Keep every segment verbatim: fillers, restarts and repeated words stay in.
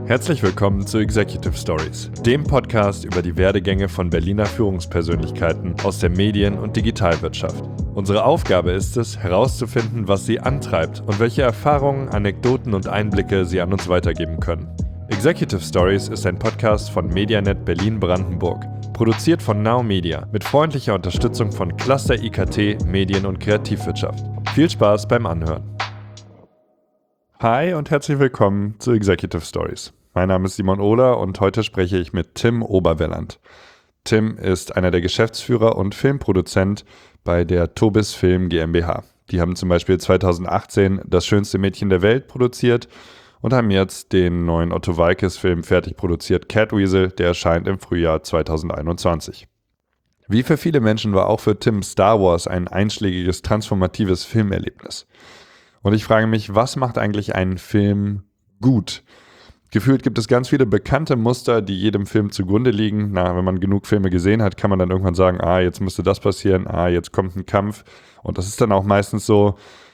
Herzlich willkommen zu Executive Stories, dem Podcast über die Werdegänge von Berliner Führungspersönlichkeiten aus der Medien- und Digitalwirtschaft. Unsere Aufgabe ist es, herauszufinden, was sie antreibt und welche Erfahrungen, Anekdoten und Einblicke sie an uns weitergeben können. Executive Stories ist ein Podcast von Medianet Berlin-Brandenburg, produziert von Now Media mit freundlicher Unterstützung von Cluster I K T, Medien- und Kreativwirtschaft. Viel Spaß beim Anhören. Hi und herzlich willkommen zu Executive Stories. Mein Name ist Simon Ohler und heute spreche ich mit Tim Oberwelland. Tim ist einer der Geschäftsführer und Filmproduzent bei der Tobis Film GmbH. Die haben zum Beispiel zweitausendachtzehn Das schönste Mädchen der Welt produziert und haben jetzt den neuen Otto Waalkes-Film fertig produziert, Catweasel, der erscheint im Frühjahr zweitausendeinundzwanzig. Wie für viele Menschen war auch für Tim Star Wars ein einschlägiges, transformatives Filmerlebnis. Und ich frage mich, was macht eigentlich einen Film gut? Gefühlt gibt es ganz viele bekannte Muster, die jedem Film zugrunde liegen. Na, wenn man genug Filme gesehen hat, kann man dann irgendwann sagen, ah, jetzt müsste das passieren, ah, jetzt kommt ein Kampf. Und das ist dann auch meistens so.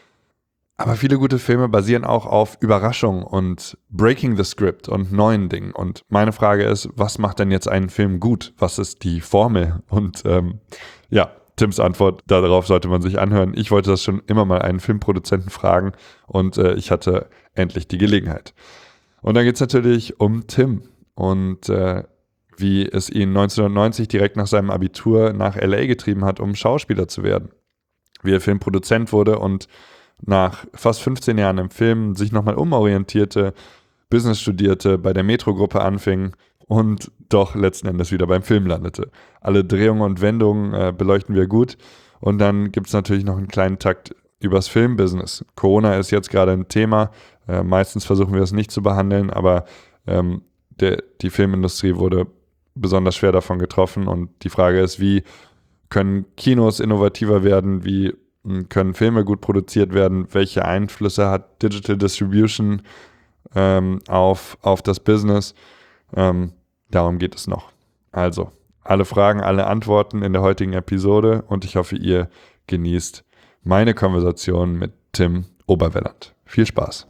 Aber viele gute Filme basieren auch auf Überraschung und Breaking the Script und neuen Dingen. Und meine Frage ist, was macht denn jetzt einen Film gut? Was ist die Formel? Und ähm, ja, Tims Antwort darauf sollte man sich anhören. Ich wollte das schon immer mal einen Filmproduzenten fragen und äh, ich hatte endlich die Gelegenheit. Und dann geht es natürlich um Tim und äh, wie es ihn neunzehnhundertneunzig direkt nach seinem Abitur nach L A getrieben hat, um Schauspieler zu werden. Wie er Filmproduzent wurde und nach fast fünfzehn Jahren im Film sich nochmal umorientierte, Business studierte, bei der Metro-Gruppe anfing und doch letzten Endes wieder beim Film landete. Alle Drehungen und Wendungen äh, beleuchten wir gut. Und dann gibt es natürlich noch einen kleinen Takt übers Filmbusiness. Corona ist jetzt gerade ein Thema. Äh, meistens versuchen wir es nicht zu behandeln, aber ähm, der, die Filmindustrie wurde besonders schwer davon getroffen. Und die Frage ist, wie können Kinos innovativer werden? Wie mh, können Filme gut produziert werden? Welche Einflüsse hat Digital Distribution ähm, auf, auf das Business? Ähm, darum geht es noch. Also, alle Fragen, alle Antworten in der heutigen Episode und ich hoffe, ihr genießt meine Konversation mit Tim Oberwelland. Viel Spaß.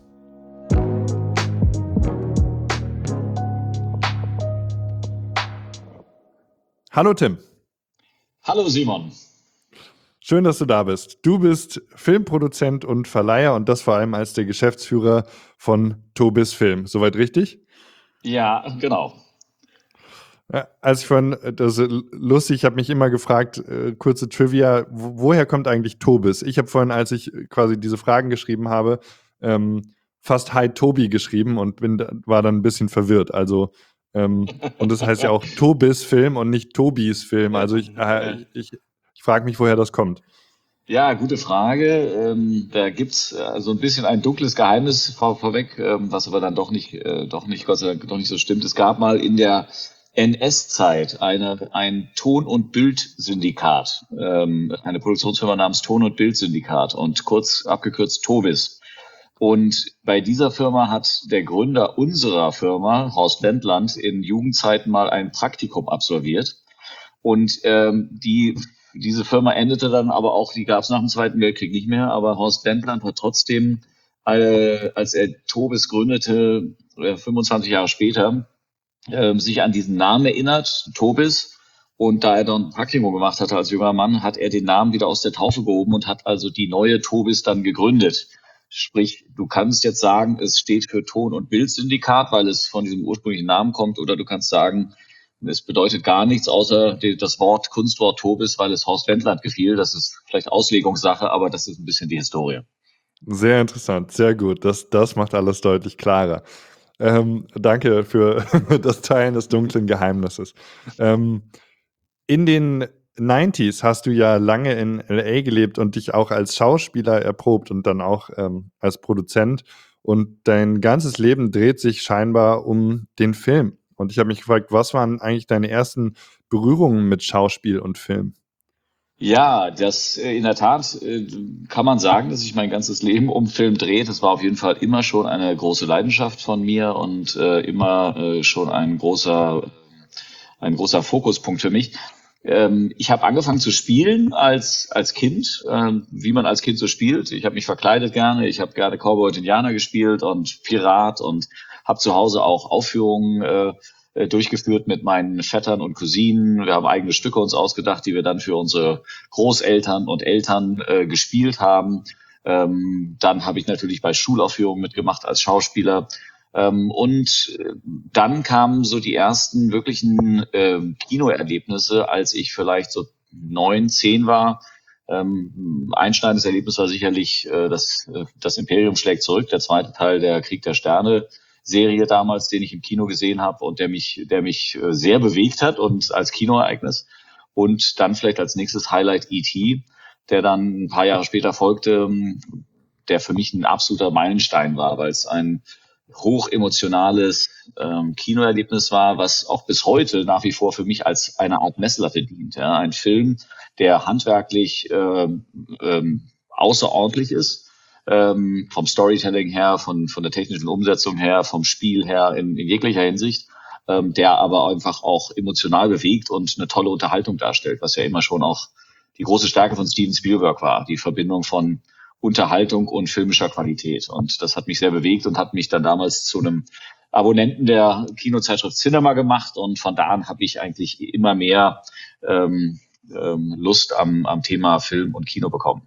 Hallo Tim. Hallo Simon. Schön, dass du da bist. Du bist Filmproduzent und Verleiher und das vor allem als der Geschäftsführer von Tobis Film. Soweit richtig? Ja, genau. Ja, als ich vorhin, das ist lustig, ich habe mich immer gefragt, äh, kurze Trivia, wo, woher kommt eigentlich Tobis? Ich habe vorhin, als ich quasi diese Fragen geschrieben habe, ähm, fast Hi Tobi geschrieben und bin, war dann ein bisschen verwirrt. Also, ähm, und das heißt ja auch Tobis Film und nicht Tobis Film. Also ich, äh, ich, ich, ich frage mich, woher das kommt. Ja, gute Frage. Ähm, da gibt's äh, so ein bisschen ein dunkles Geheimnis vor, vorweg, ähm, was aber dann doch nicht, äh, doch nicht, Gott sei Dank, doch nicht so stimmt. Es gab mal in der N S-Zeit eine, ein Ton- und Bild-Syndikat, ähm, eine Produktionsfirma namens Ton- und Bild-Syndikat und kurz abgekürzt Tobis. Und bei dieser Firma hat der Gründer unserer Firma, Horst Wendland, in Jugendzeiten mal ein Praktikum absolviert. Und ähm, die diese Firma endete dann aber auch, die gab es nach dem Zweiten Weltkrieg nicht mehr, aber Horst Wendland hat trotzdem, äh, als er Tobis gründete, äh, fünfundzwanzig Jahre später, äh, sich an diesen Namen erinnert, Tobis. Und da er dann ein Praktikum gemacht hatte als junger Mann, hat er den Namen wieder aus der Taufe gehoben und hat also die neue Tobis dann gegründet. Sprich, du kannst jetzt sagen, es steht für Ton- und Bildsyndikat, weil es von diesem ursprünglichen Namen kommt, oder du kannst sagen, es bedeutet gar nichts, außer die, das Wort, Kunstwort Tobis, weil es Horst Wendland gefiel. Das ist vielleicht Auslegungssache, aber das ist ein bisschen die Historie. Sehr interessant, sehr gut. Das, das macht alles deutlich klarer. Ähm, danke für das Teilen des dunklen Geheimnisses. Ähm, in den neunziger hast du ja lange in L A gelebt und dich auch als Schauspieler erprobt und dann auch ähm, als Produzent. Und dein ganzes Leben dreht sich scheinbar um den Film. Und ich habe mich gefragt, was waren eigentlich deine ersten Berührungen mit Schauspiel und Film? Ja, das äh, in der Tat äh, kann man sagen, dass sich mein ganzes Leben um Film dreht. Das war auf jeden Fall immer schon eine große Leidenschaft von mir und äh, immer äh, schon ein großer, ein großer Fokuspunkt für mich. Ähm, ich habe angefangen zu spielen als als Kind, ähm, wie man als Kind so spielt. Ich habe mich verkleidet gerne, ich habe gerne Cowboy und Indianer gespielt und Pirat und habe zu Hause auch Aufführungen äh, äh, durchgeführt mit meinen Vettern und Cousinen. Wir haben eigene Stücke uns ausgedacht, die wir dann für unsere Großeltern und Eltern äh, gespielt haben. Ähm, dann habe ich natürlich bei Schulaufführungen mitgemacht als Schauspieler. Ähm, und äh, dann kamen so die ersten wirklichen ähm, Kinoerlebnisse, als ich vielleicht so neun, zehn war. Ähm, einschneidendes Erlebnis war sicherlich äh, das, äh, das Imperium schlägt zurück, der zweite Teil der Krieg der Sterne Serie damals, den ich im Kino gesehen habe und der mich, der mich äh, sehr bewegt hat und als Kinoereignis. Und dann vielleicht als nächstes Highlight E T, der dann ein paar Jahre später folgte, der für mich ein absoluter Meilenstein war, weil es ein hochemotionales ähm, Kinoerlebnis war, was auch bis heute nach wie vor für mich als eine Art Messlatte dient. Ja. Ein Film, der handwerklich ähm, ähm, außerordentlich ist, ähm, vom Storytelling her, von, von der technischen Umsetzung her, vom Spiel her, in, in jeglicher Hinsicht, ähm, der aber einfach auch emotional bewegt und eine tolle Unterhaltung darstellt, was ja immer schon auch die große Stärke von Steven Spielberg war, die Verbindung von Unterhaltung und filmischer Qualität. Und das hat mich sehr bewegt und hat mich dann damals zu einem Abonnenten der Kinozeitschrift Cinema gemacht. Und von da an habe ich eigentlich immer mehr ähm, ähm, Lust am, am Thema Film und Kino bekommen.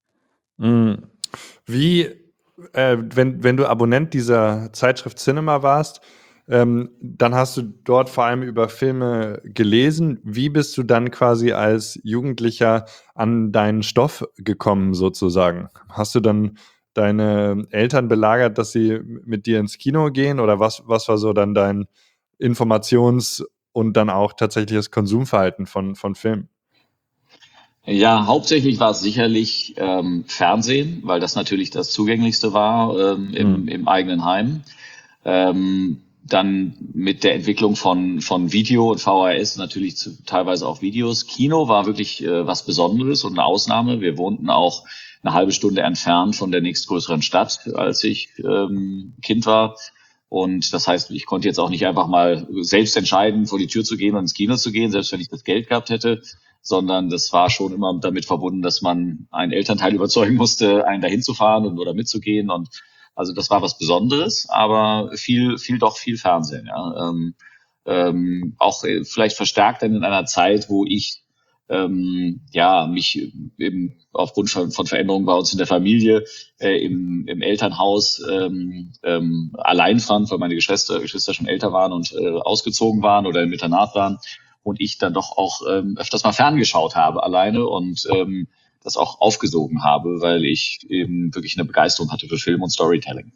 Wie, äh, wenn, wenn du Abonnent dieser Zeitschrift Cinema warst, ähm, dann hast du dort vor allem über Filme gelesen. Wie bist du dann quasi als Jugendlicher an deinen Stoff gekommen, sozusagen? Hast du dann deine Eltern belagert, dass sie mit dir ins Kino gehen? Oder was, was war so dann dein Informations- und dann auch tatsächliches Konsumverhalten von, von Filmen? Ja, hauptsächlich war es sicherlich ähm, Fernsehen, weil das natürlich das Zugänglichste war ähm, im, Hm. im eigenen Heim. Ähm, dann mit der Entwicklung von, von Video und V H S natürlich zu, teilweise auch Videos. Kino war wirklich äh, was Besonderes und eine Ausnahme. Wir wohnten auch eine halbe Stunde entfernt von der nächstgrößeren Stadt, als ich ähm, Kind war. Und das heißt, ich konnte jetzt auch nicht einfach mal selbst entscheiden, vor die Tür zu gehen und ins Kino zu gehen, selbst wenn ich das Geld gehabt hätte, sondern das war schon immer damit verbunden, dass man einen Elternteil überzeugen musste, einen dahin zu fahren und oder mitzugehen. Und also das war was Besonderes, aber viel, viel doch viel Fernsehen. Ja. Ähm, ähm, auch äh, vielleicht verstärkt dann in einer Zeit, wo ich ähm, ja mich eben aufgrund von, von Veränderungen bei uns in der Familie äh, im, im Elternhaus ähm, ähm, allein fand, weil meine Geschwister, Geschwister schon älter waren und äh, ausgezogen waren oder im Internat waren und ich dann doch auch ähm, öfters mal ferngeschaut habe alleine und ähm, das auch aufgesogen habe, weil ich eben wirklich eine Begeisterung hatte für Film und Storytelling.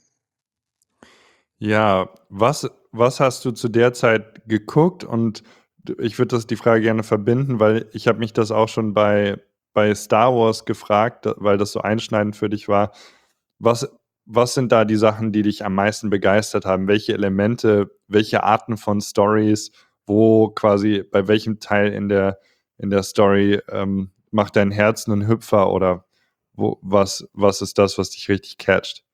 Ja, was, was hast du zu der Zeit geguckt? Und ich würde das die Frage gerne verbinden, weil ich habe mich das auch schon bei, bei Star Wars gefragt, da- weil das so einschneidend für dich war. Was, was sind da die Sachen, die dich am meisten begeistert haben? Welche Elemente, welche Arten von Stories, wo quasi bei welchem Teil in der, in der Story ähm, macht dein Herz einen Hüpfer oder wo, was, was ist das, was dich richtig catcht?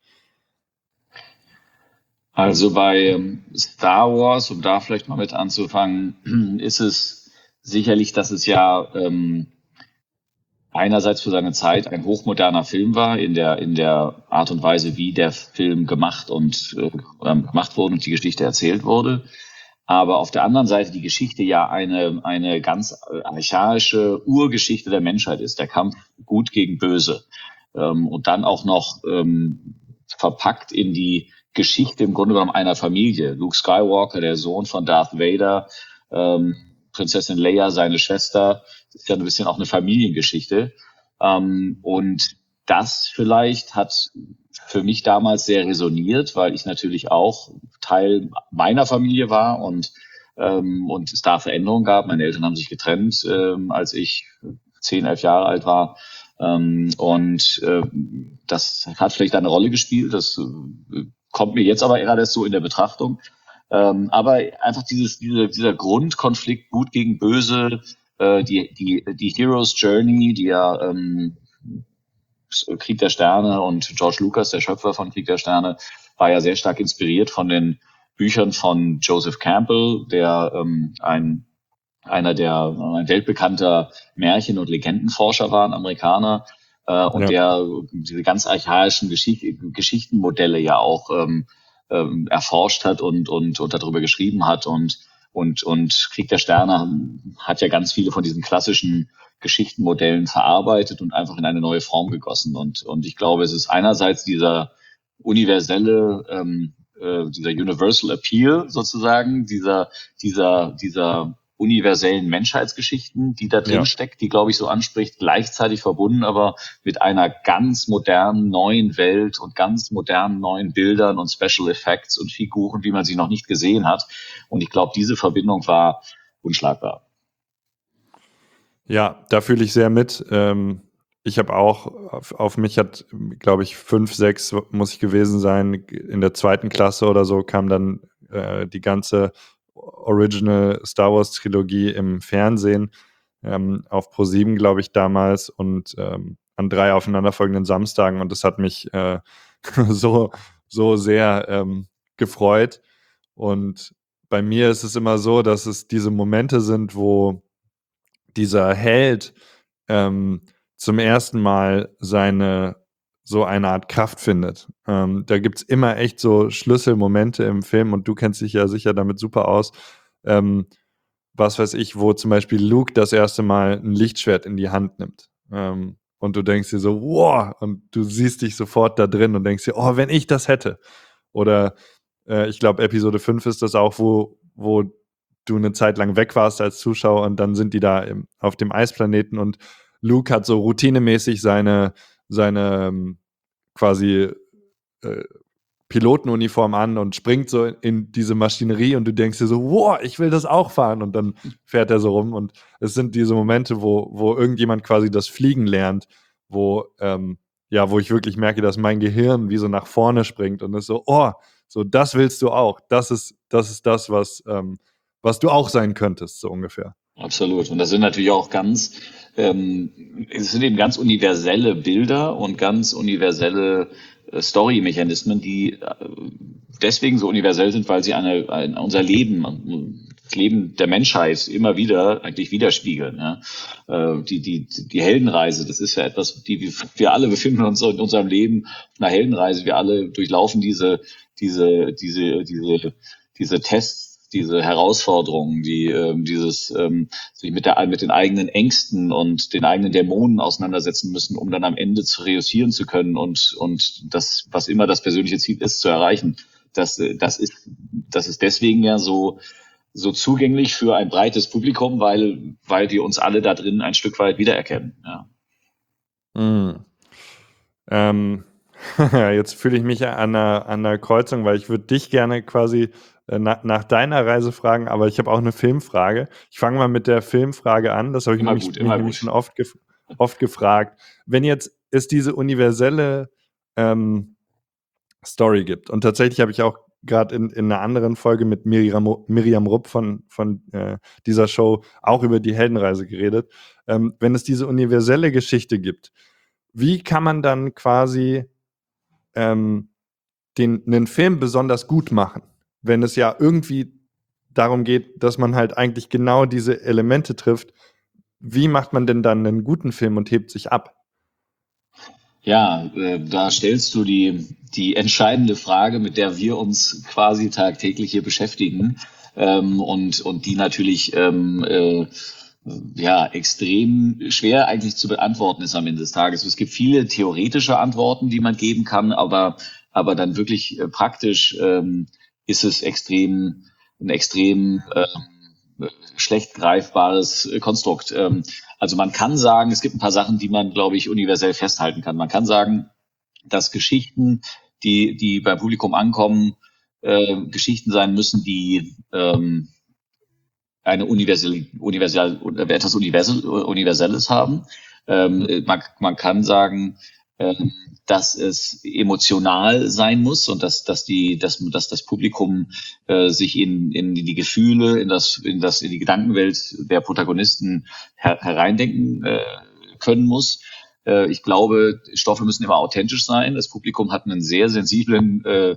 Also bei ähm, Star Wars, um da vielleicht mal mit anzufangen, ist es sicherlich, dass es ja ähm, einerseits für seine Zeit ein hochmoderner Film war in der in der Art und Weise, wie der Film gemacht und äh, ähm, gemacht wurde und die Geschichte erzählt wurde. Aber auf der anderen Seite die Geschichte ja eine eine ganz äh, archaische Urgeschichte der Menschheit ist, der Kampf gut gegen böse. Ähm, und dann auch noch ähm, verpackt in die Geschichte im Grunde genommen einer Familie. Luke Skywalker, der Sohn von Darth Vader, ähm, Prinzessin Leia, seine Schwester, das ist ja ein bisschen auch eine Familiengeschichte. Ähm, und das vielleicht hat für mich damals sehr resoniert, weil ich natürlich auch Teil meiner Familie war und ähm, und es da Veränderungen gab. Meine Eltern haben sich getrennt, ähm, als ich zehn, elf Jahre alt war. Ähm, und äh, das hat vielleicht eine Rolle gespielt. Das äh, kommt mir jetzt aber eher erst so in der Betrachtung. Ähm, aber einfach dieses, dieser, dieser Grundkonflikt Gut gegen Böse, äh, die, die, die Hero's Journey, die ja ähm, Krieg der Sterne und George Lucas, der Schöpfer von Krieg der Sterne, war ja sehr stark inspiriert von den Büchern von Joseph Campbell, der ähm, ein einer der ein weltbekannter Märchen- und Legendenforscher war, ein Amerikaner, äh, und Ja. der diese ganz archaischen Geschicht Geschichtenmodelle ja auch ähm, ähm, erforscht hat und, und, und darüber geschrieben hat. Und, und, und Krieg der Sterne hat ja ganz viele von diesen klassischen Geschichtenmodellen verarbeitet und einfach in eine neue Form gegossen. Und, und ich glaube, es ist einerseits dieser universelle, ähm, äh, dieser Universal Appeal sozusagen, dieser, dieser, dieser universellen Menschheitsgeschichten, die da drin Ja. steckt, die, glaube ich, so anspricht, gleichzeitig verbunden aber mit einer ganz modernen neuen Welt und ganz modernen neuen Bildern und Special Effects und Figuren, wie man sie noch nicht gesehen hat. Und ich glaube, diese Verbindung war unschlagbar. Ja, da fühle ich sehr mit. Ähm, ich habe auch, auf, auf mich hat, glaube ich, fünf, sechs muss ich gewesen sein. In der zweiten Klasse oder so kam dann äh, die ganze Original Star Wars Trilogie im Fernsehen ähm, auf ProSieben, glaube ich, damals und ähm, an drei aufeinanderfolgenden Samstagen und das hat mich äh, so, so sehr ähm, gefreut. Und bei mir ist es immer so, dass es diese Momente sind, wo dieser Held ähm, zum ersten Mal seine so eine Art Kraft findet. Ähm, da gibt's immer echt so Schlüsselmomente im Film und du kennst dich ja sicher damit super aus. Ähm, was weiß ich, wo zum Beispiel Luke das erste Mal ein Lichtschwert in die Hand nimmt. Ähm, und du denkst dir so, wow, und du siehst dich sofort da drin und denkst dir, oh, wenn ich das hätte. Oder äh, ich glaube, Episode fünf ist das auch, wo, wo du eine Zeit lang weg warst als Zuschauer und dann sind die da im, auf dem Eisplaneten und Luke hat so routinemäßig seine, seine ähm, quasi äh, Pilotenuniform an und springt so in diese Maschinerie und du denkst dir so, wow, ich will das auch fahren und dann fährt er so rum und es sind diese Momente, wo, wo irgendjemand quasi das Fliegen lernt, wo, ähm, ja, wo ich wirklich merke, dass mein Gehirn wie so nach vorne springt und ist so, oh, so das willst du auch, das ist, das ist das, was, ähm, was du auch sein könntest, so ungefähr. Absolut. Und das sind natürlich auch ganz, ähm, es sind eben ganz universelle Bilder und ganz universelle äh, Story-Mechanismen, die äh, deswegen so universell sind, weil sie eine, ein, unser Leben, das Leben der Menschheit immer wieder eigentlich widerspiegeln. Ja? Äh, die, die, die Heldenreise, das ist ja etwas, die wir, wir alle befinden uns in unserem Leben auf einer Heldenreise. Wir alle durchlaufen diese, diese, diese, diese, diese Tests, diese Herausforderungen, die ähm, dieses ähm, sich mit der mit den eigenen Ängsten und den eigenen Dämonen auseinandersetzen müssen, um dann am Ende zu reüssieren zu können und und das, was immer das persönliche Ziel ist, zu erreichen. Das das ist das ist deswegen ja so so zugänglich für ein breites Publikum, weil weil wir uns alle da drin ein Stück weit wiedererkennen. Ja. Mm. Ähm, jetzt fühle ich mich an einer, an einer Kreuzung, weil ich würde dich gerne quasi äh, nach, nach deiner Reise fragen, aber ich habe auch eine Filmfrage. Ich fange mal mit der Filmfrage an. Das habe ich Immer nämlich, gut, mich immer nämlich schon gut. oft, gef oft gefragt. Wenn jetzt es diese universelle ähm, Story gibt und tatsächlich habe ich auch gerade in, in einer anderen Folge mit Miriam, Miriam Rupp von, von äh, dieser Show auch über die Heldenreise geredet. Ähm, wenn es diese universelle Geschichte gibt, wie kann man dann quasi ähm, den, einen Film besonders gut machen, wenn es ja irgendwie darum geht, dass man halt eigentlich genau diese Elemente trifft? Wie macht man denn dann einen guten Film und hebt sich ab? Ja, äh, da stellst du die, die entscheidende Frage, mit der wir uns quasi tagtäglich hier beschäftigen, ähm, und, und die natürlich ähm, äh, ja, extrem schwer eigentlich zu beantworten ist am Ende des Tages. Es gibt viele theoretische Antworten, die man geben kann, aber, aber dann wirklich äh, praktisch ähm, ist es extrem, ein extrem ähm, schlecht greifbares äh, Konstrukt. Ähm, also man kann sagen, es gibt ein paar Sachen, die man, glaube ich, universell festhalten kann. Man kann sagen, dass Geschichten, die, die beim Publikum ankommen, äh, Geschichten sein müssen, die ähm, eine universelle, universal, etwas Universal, Universelles haben. Ähm, man, man kann sagen, ähm, dass es emotional sein muss und dass, dass, die, dass, dass das Publikum äh, sich in, in die Gefühle, in, das, in, das, in die Gedankenwelt der Protagonisten her, hereindenken äh, können muss. Äh, ich glaube, Stoffe müssen immer authentisch sein. Das Publikum hat einen sehr sensiblen äh,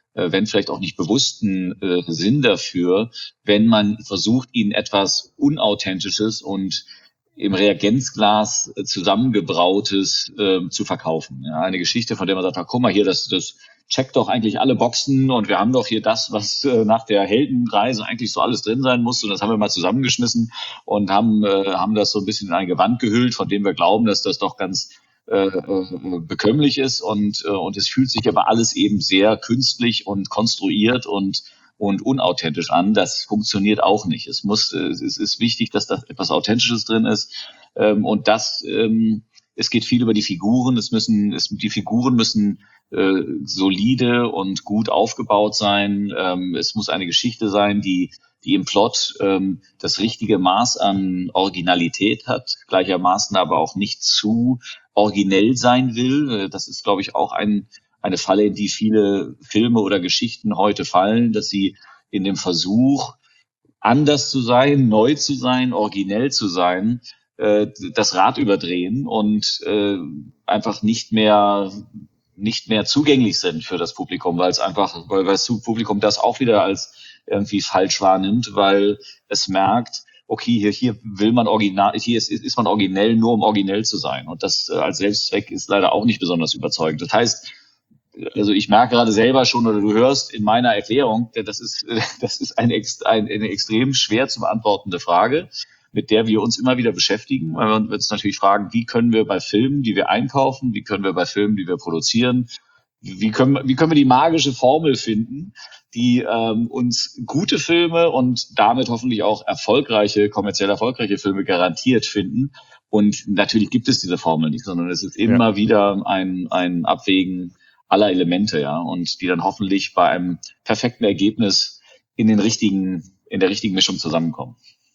äh, wenn vielleicht auch nicht bewussten äh, Sinn dafür, wenn man versucht, ihnen etwas Unauthentisches und im Reagenzglas äh, zusammengebrautes äh, zu verkaufen. Ja, eine Geschichte, von der man sagt, na, guck mal hier, das, das checkt doch eigentlich alle Boxen und wir haben doch hier das, was äh, nach der Heldenreise eigentlich so alles drin sein muss, und das haben wir mal zusammengeschmissen und haben, äh, haben das so ein bisschen in ein Gewand gehüllt, von dem wir glauben, dass das doch ganz äh, äh, bekömmlich ist, und, äh, und es fühlt sich aber alles eben sehr künstlich und konstruiert und und unauthentisch an. Das funktioniert auch nicht. Es muss, es ist wichtig, dass da etwas Authentisches drin ist. Ähm, und das, ähm, es geht viel über die Figuren. Es müssen, es, die Figuren müssen äh, solide und gut aufgebaut sein. Ähm, es muss eine Geschichte sein, die, die im Plot ähm, das richtige Maß an Originalität hat, gleichermaßen aber auch nicht zu originell sein will. Das ist, glaube ich, auch ein eine Falle, in die viele Filme oder Geschichten heute fallen, dass sie in dem Versuch, anders zu sein, neu zu sein, originell zu sein, äh, das Rad überdrehen und äh, einfach nicht mehr nicht mehr zugänglich sind für das Publikum, weil es einfach, weil das Publikum das auch wieder als irgendwie falsch wahrnimmt, weil es merkt, okay, hier, hier will man original, hier ist, ist man originell nur, um originell zu sein. Und das äh, als Selbstzweck ist leider auch nicht besonders überzeugend. Das heißt, also ich merke gerade selber schon, oder du hörst in meiner Erklärung, das ist, das ist eine, eine extrem schwer zu beantwortende Frage, mit der wir uns immer wieder beschäftigen, weil wir uns natürlich fragen, wie können wir bei Filmen, die wir einkaufen, wie können wir bei Filmen, die wir produzieren, wie können, wie können wir die magische Formel finden, die ähm, uns gute Filme und damit hoffentlich auch erfolgreiche, kommerziell erfolgreiche Filme garantiert finden. Und natürlich gibt es diese Formel nicht, sondern es ist immer ja. wieder ein, ein Abwägen aller Elemente, ja, und die dann hoffentlich bei einem perfekten Ergebnis in den richtigen, in der richtigen Mischung zusammenkommen.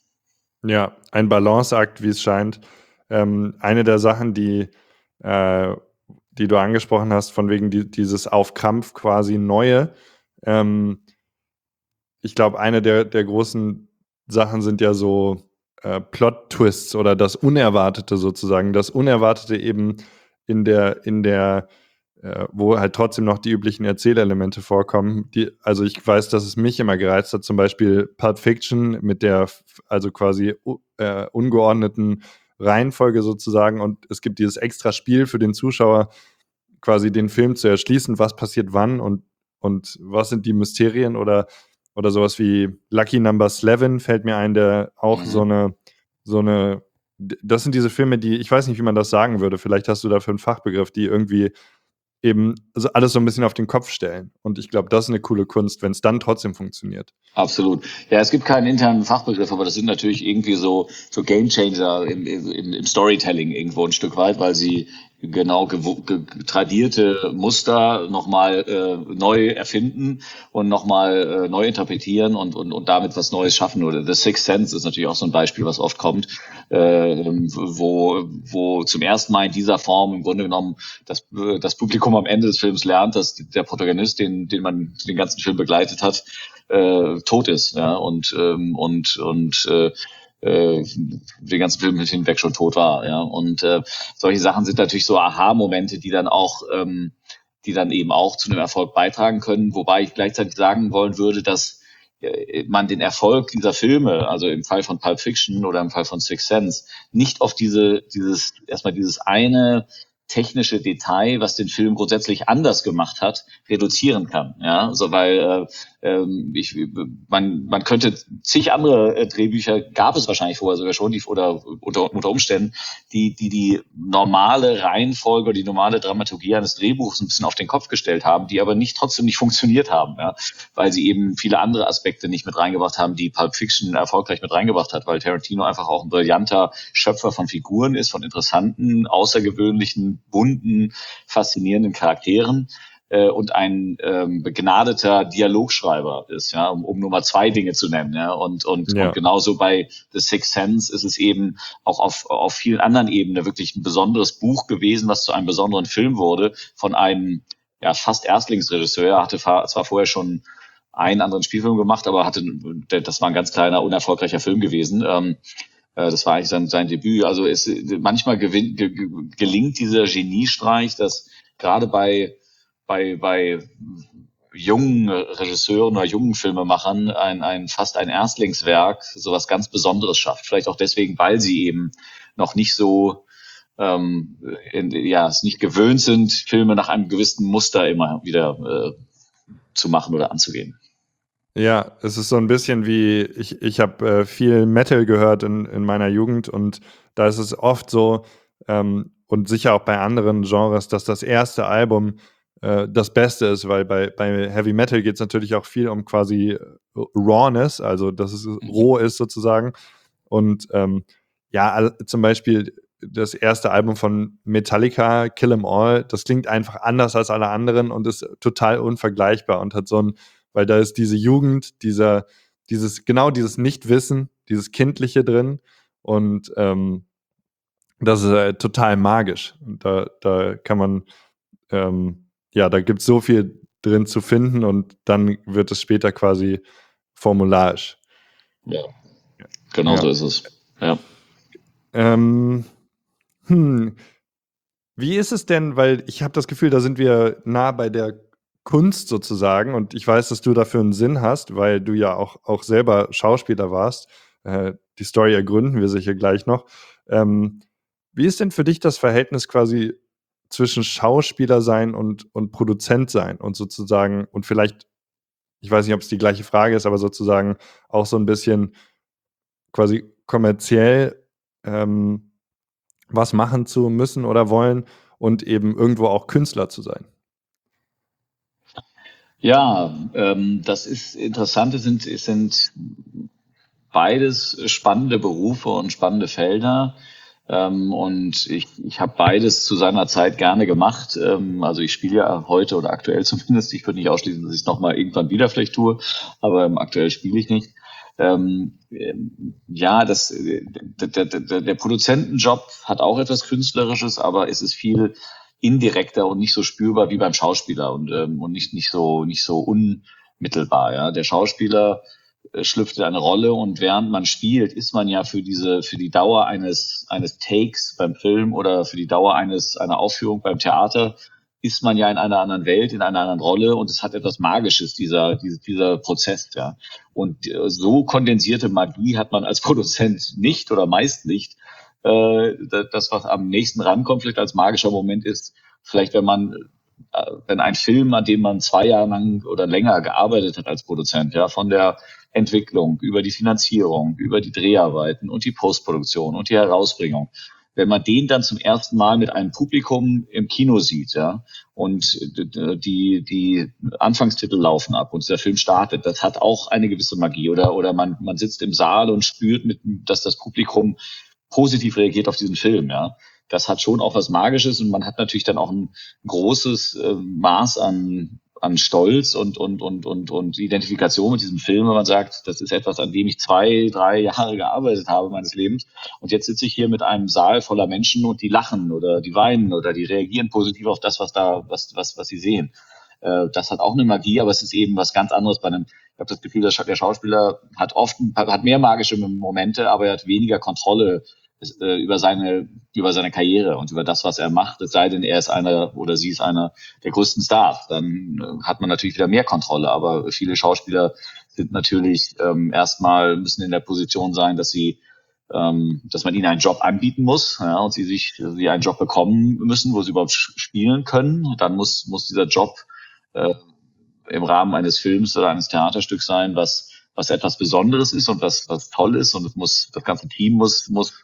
Ja, ein Balanceakt, wie es scheint. Ähm, eine der Sachen, die, äh, die du angesprochen hast, von wegen die, dieses auf Krampf quasi Neue. Ähm, ich glaube, eine der, der großen Sachen sind ja so äh, Plot-Twists oder das Unerwartete sozusagen. Das Unerwartete eben in der, in der wo halt trotzdem noch die üblichen Erzählelemente vorkommen. Die, also ich weiß, dass es mich immer gereizt hat, zum Beispiel Pulp Fiction mit der also quasi äh, ungeordneten Reihenfolge sozusagen, und es gibt dieses extra Spiel für den Zuschauer, quasi den Film zu erschließen, was passiert wann und, und was sind die Mysterien, oder, oder sowas wie Lucky Number eleven fällt mir ein, der auch mhm. so eine, so eine, das sind diese Filme, die, ich weiß nicht, wie man das sagen würde, vielleicht hast du dafür einen Fachbegriff, die irgendwie eben also alles so ein bisschen auf den Kopf stellen. Und ich glaube, das ist eine coole Kunst, wenn es dann trotzdem funktioniert. Absolut. Ja, es gibt keinen internen Fachbegriff, aber das sind natürlich irgendwie so, so Gamechanger im, im, im Storytelling irgendwo ein Stück weit, weil sie genau gew- ge- tradierte Muster nochmal äh, neu erfinden und nochmal äh, neu interpretieren und, und, und damit was Neues schaffen. Oder The Sixth Sense ist natürlich auch so ein Beispiel, was oft kommt, äh, wo, wo zum ersten Mal in dieser Form im Grunde genommen das, das Publikum am Ende des Films lernt, dass der Protagonist, den, den man den ganzen Film begleitet hat, äh, tot ist, ja, und ähm, und und äh, äh, den ganzen Film hinweg schon tot war, ja, und äh, solche Sachen sind natürlich so Aha-Momente, die dann auch ähm, die dann eben auch zu einem Erfolg beitragen können, wobei ich gleichzeitig sagen wollen würde, dass äh, man den Erfolg dieser Filme, also im Fall von Pulp Fiction oder im Fall von Sixth Sense, nicht auf diese dieses erstmal dieses eine technische Detail, was den Film grundsätzlich anders gemacht hat, reduzieren kann. Ja, so, weil äh, ähm, ich, man, man könnte zig andere äh, Drehbücher, gab es wahrscheinlich vorher sogar schon, die, oder unter, unter Umständen, die, die die normale Reihenfolge, die normale Dramaturgie eines Drehbuchs ein bisschen auf den Kopf gestellt haben, die aber nicht trotzdem nicht funktioniert haben, ja, weil sie eben viele andere Aspekte nicht mit reingebracht haben, die Pulp Fiction erfolgreich mit reingebracht hat, weil Tarantino einfach auch ein brillanter Schöpfer von Figuren ist, von interessanten, außergewöhnlichen, bunten, faszinierenden Charakteren äh, und ein ähm, begnadeter Dialogschreiber ist, ja, um, um nur mal zwei Dinge zu nennen, ja, und und, ja. und genauso bei The Sixth Sense ist es eben auch auf auf vielen anderen Ebenen wirklich ein besonderes Buch gewesen, was zu einem besonderen Film wurde, von einem ja fast Erstlingsregisseur. Er hatte zwar vorher schon einen anderen Spielfilm gemacht, aber hatte das war ein ganz kleiner, unerfolgreicher Film gewesen. Ähm, Das war eigentlich sein, sein Debüt. Also es, manchmal gewinnt, ge, gelingt dieser Geniestreich, dass gerade bei, bei, bei jungen Regisseuren oder jungen Filmemachern ein, ein fast ein Erstlingswerk, sowas ganz Besonderes schafft. Vielleicht auch deswegen, weil sie eben noch nicht so ähm, in, ja, es nicht gewöhnt sind, Filme nach einem gewissen Muster immer wieder äh, zu machen oder anzugehen. Ja, es ist so ein bisschen wie, ich, ich habe äh, viel Metal gehört in, in meiner Jugend und da ist es oft so, ähm, und sicher auch bei anderen Genres, dass das erste Album äh, das Beste ist, weil bei, bei Heavy Metal geht es natürlich auch viel um quasi äh, Rawness, also dass es Mhm. roh ist sozusagen. Und ähm, ja, all- zum Beispiel das erste Album von Metallica, Kill 'Em All, das klingt einfach anders als alle anderen und ist total unvergleichbar und hat so ein, weil da ist diese Jugend, dieser, dieses, genau dieses Nichtwissen, dieses Kindliche drin und ähm, das ist äh, total magisch. Und da, da kann man, ähm, ja, da gibt es so viel drin zu finden und dann wird es später quasi formularisch. Ja, genau so Ja. ist es. Ja. Ähm, hm, Wie ist es denn, weil ich habe das Gefühl, da sind wir nah bei der Kunst sozusagen und ich weiß, dass du dafür einen Sinn hast, weil du ja auch, auch selber Schauspieler warst. Äh, die Story ergründen wir sicher gleich noch. Ähm, Wie ist denn für dich das Verhältnis quasi zwischen Schauspieler sein und, und Produzent sein und sozusagen, und vielleicht, ich weiß nicht, ob es die gleiche Frage ist, aber sozusagen auch so ein bisschen quasi kommerziell ähm, was machen zu müssen oder wollen und eben irgendwo auch Künstler zu sein. Ja, ähm, das ist interessant. Es sind, es sind beides spannende Berufe und spannende Felder. Ähm, und ich, ich habe beides zu seiner Zeit gerne gemacht. Ähm, also ich spiele ja heute oder aktuell zumindest. Ich würde nicht ausschließen, dass ich es nochmal irgendwann wieder vielleicht tue, aber ähm, aktuell spiele ich nicht. Ähm, ähm, ja, das, äh, der, der, der, der Produzentenjob hat auch etwas Künstlerisches, aber es ist viel indirekter und nicht so spürbar wie beim Schauspieler und, ähm, und nicht, nicht so, nicht so unmittelbar. Ja, der Schauspieler äh, schlüpft in eine Rolle und während man spielt, ist man ja für diese, für die Dauer eines, eines Takes beim Film oder für die Dauer eines, einer Aufführung beim Theater, ist man ja in einer anderen Welt, in einer anderen Rolle und es hat etwas Magisches, dieser, dieser, dieser Prozess, ja. Und äh, so kondensierte Magie hat man als Produzent nicht oder meist nicht. Äh, das, was am nächsten rankommt, vielleicht als magischer Moment ist, vielleicht wenn man äh, wenn ein Film, an dem man zwei Jahre lang oder länger gearbeitet hat als Produzent, ja, von der Entwicklung, über die Finanzierung, über die Dreharbeiten und die Postproduktion und die Herausbringung. Wenn man den dann zum ersten Mal mit einem Publikum im Kino sieht, ja, und die, die Anfangstitel laufen ab und der Film startet, das hat auch eine gewisse Magie. Oder, oder man, man sitzt im Saal und spürt, mit, dass das Publikum positiv reagiert auf diesen Film, ja. Das hat schon auch was Magisches und man hat natürlich dann auch ein großes äh, Maß an an Stolz und, und, und, und, und Identifikation mit diesem Film, wenn man sagt, das ist etwas, an dem ich zwei, drei Jahre gearbeitet habe meines Lebens. Und jetzt sitze ich hier mit einem Saal voller Menschen und die lachen oder die weinen oder die reagieren positiv auf das, was da, was, was, was sie sehen. Äh, das hat auch eine Magie, aber es ist eben was ganz anderes bei einem, ich habe das Gefühl, der Schauspieler hat oft, hat mehr magische Momente, aber er hat weniger Kontrolle über seine, über seine Karriere und über das, was er macht, es sei denn, er ist einer oder sie ist einer der größten Stars. Dann hat man natürlich wieder mehr Kontrolle. Aber viele Schauspieler sind natürlich ähm, erstmal, müssen in der Position sein, dass sie, ähm, dass man ihnen einen Job anbieten muss, ja, und sie sich, sie einen Job bekommen müssen, wo sie überhaupt spielen können. Dann muss, muss dieser Job äh, im Rahmen eines Films oder eines Theaterstücks sein, was was etwas Besonderes ist und was was toll ist und es muss das ganze Team muss muss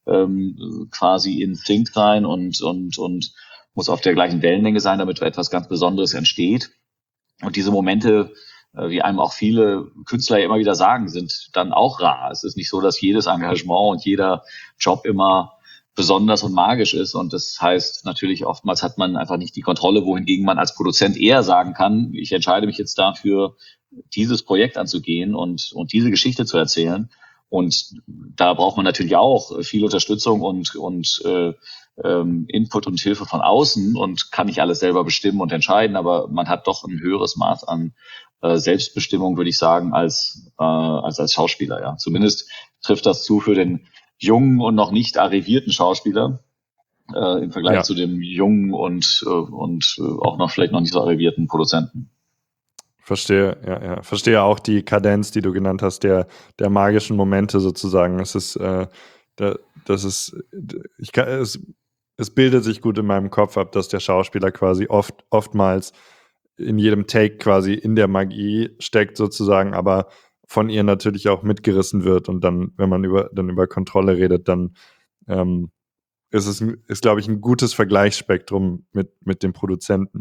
ähm, quasi in Sync sein und und und muss auf der gleichen Wellenlänge sein, damit etwas ganz Besonderes entsteht. Und diese Momente, äh, wie einem auch viele Künstler ja immer wieder sagen, sind dann auch rar. Es ist nicht so, dass jedes Engagement und jeder Job immer besonders und magisch ist. Und das heißt natürlich, oftmals hat man einfach nicht die Kontrolle, wohingegen man als Produzent eher sagen kann, ich entscheide mich jetzt dafür, dieses Projekt anzugehen und, und diese Geschichte zu erzählen. Und da braucht man natürlich auch viel Unterstützung und, und äh, ähm, Input und Hilfe von außen und kann nicht alles selber bestimmen und entscheiden, aber man hat doch ein höheres Maß an äh, Selbstbestimmung, würde ich sagen, als, äh, als als Schauspieler. Ja, zumindest trifft das zu für den jungen und noch nicht arrivierten Schauspieler äh, im Vergleich Ja. zu dem jungen und äh, und äh, auch noch vielleicht noch nicht so arrivierten Produzenten. Verstehe, ja, ja. Verstehe auch die Kadenz, die du genannt hast, der, der magischen Momente sozusagen. Es ist, äh, da, das ist, ich kann, es, es bildet sich gut in meinem Kopf ab, dass der Schauspieler quasi oft, oftmals in jedem Take quasi in der Magie steckt sozusagen, aber von ihr natürlich auch mitgerissen wird und dann, wenn man über, dann über Kontrolle redet, dann ähm, ist es, ist, glaube ich, ein gutes Vergleichsspektrum mit, mit dem Produzenten.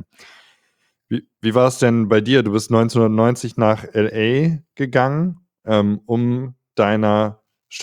Wie, wie war es denn bei dir? Du bist neunzehnhundertneunzig nach L A gegangen, ähm, um deiner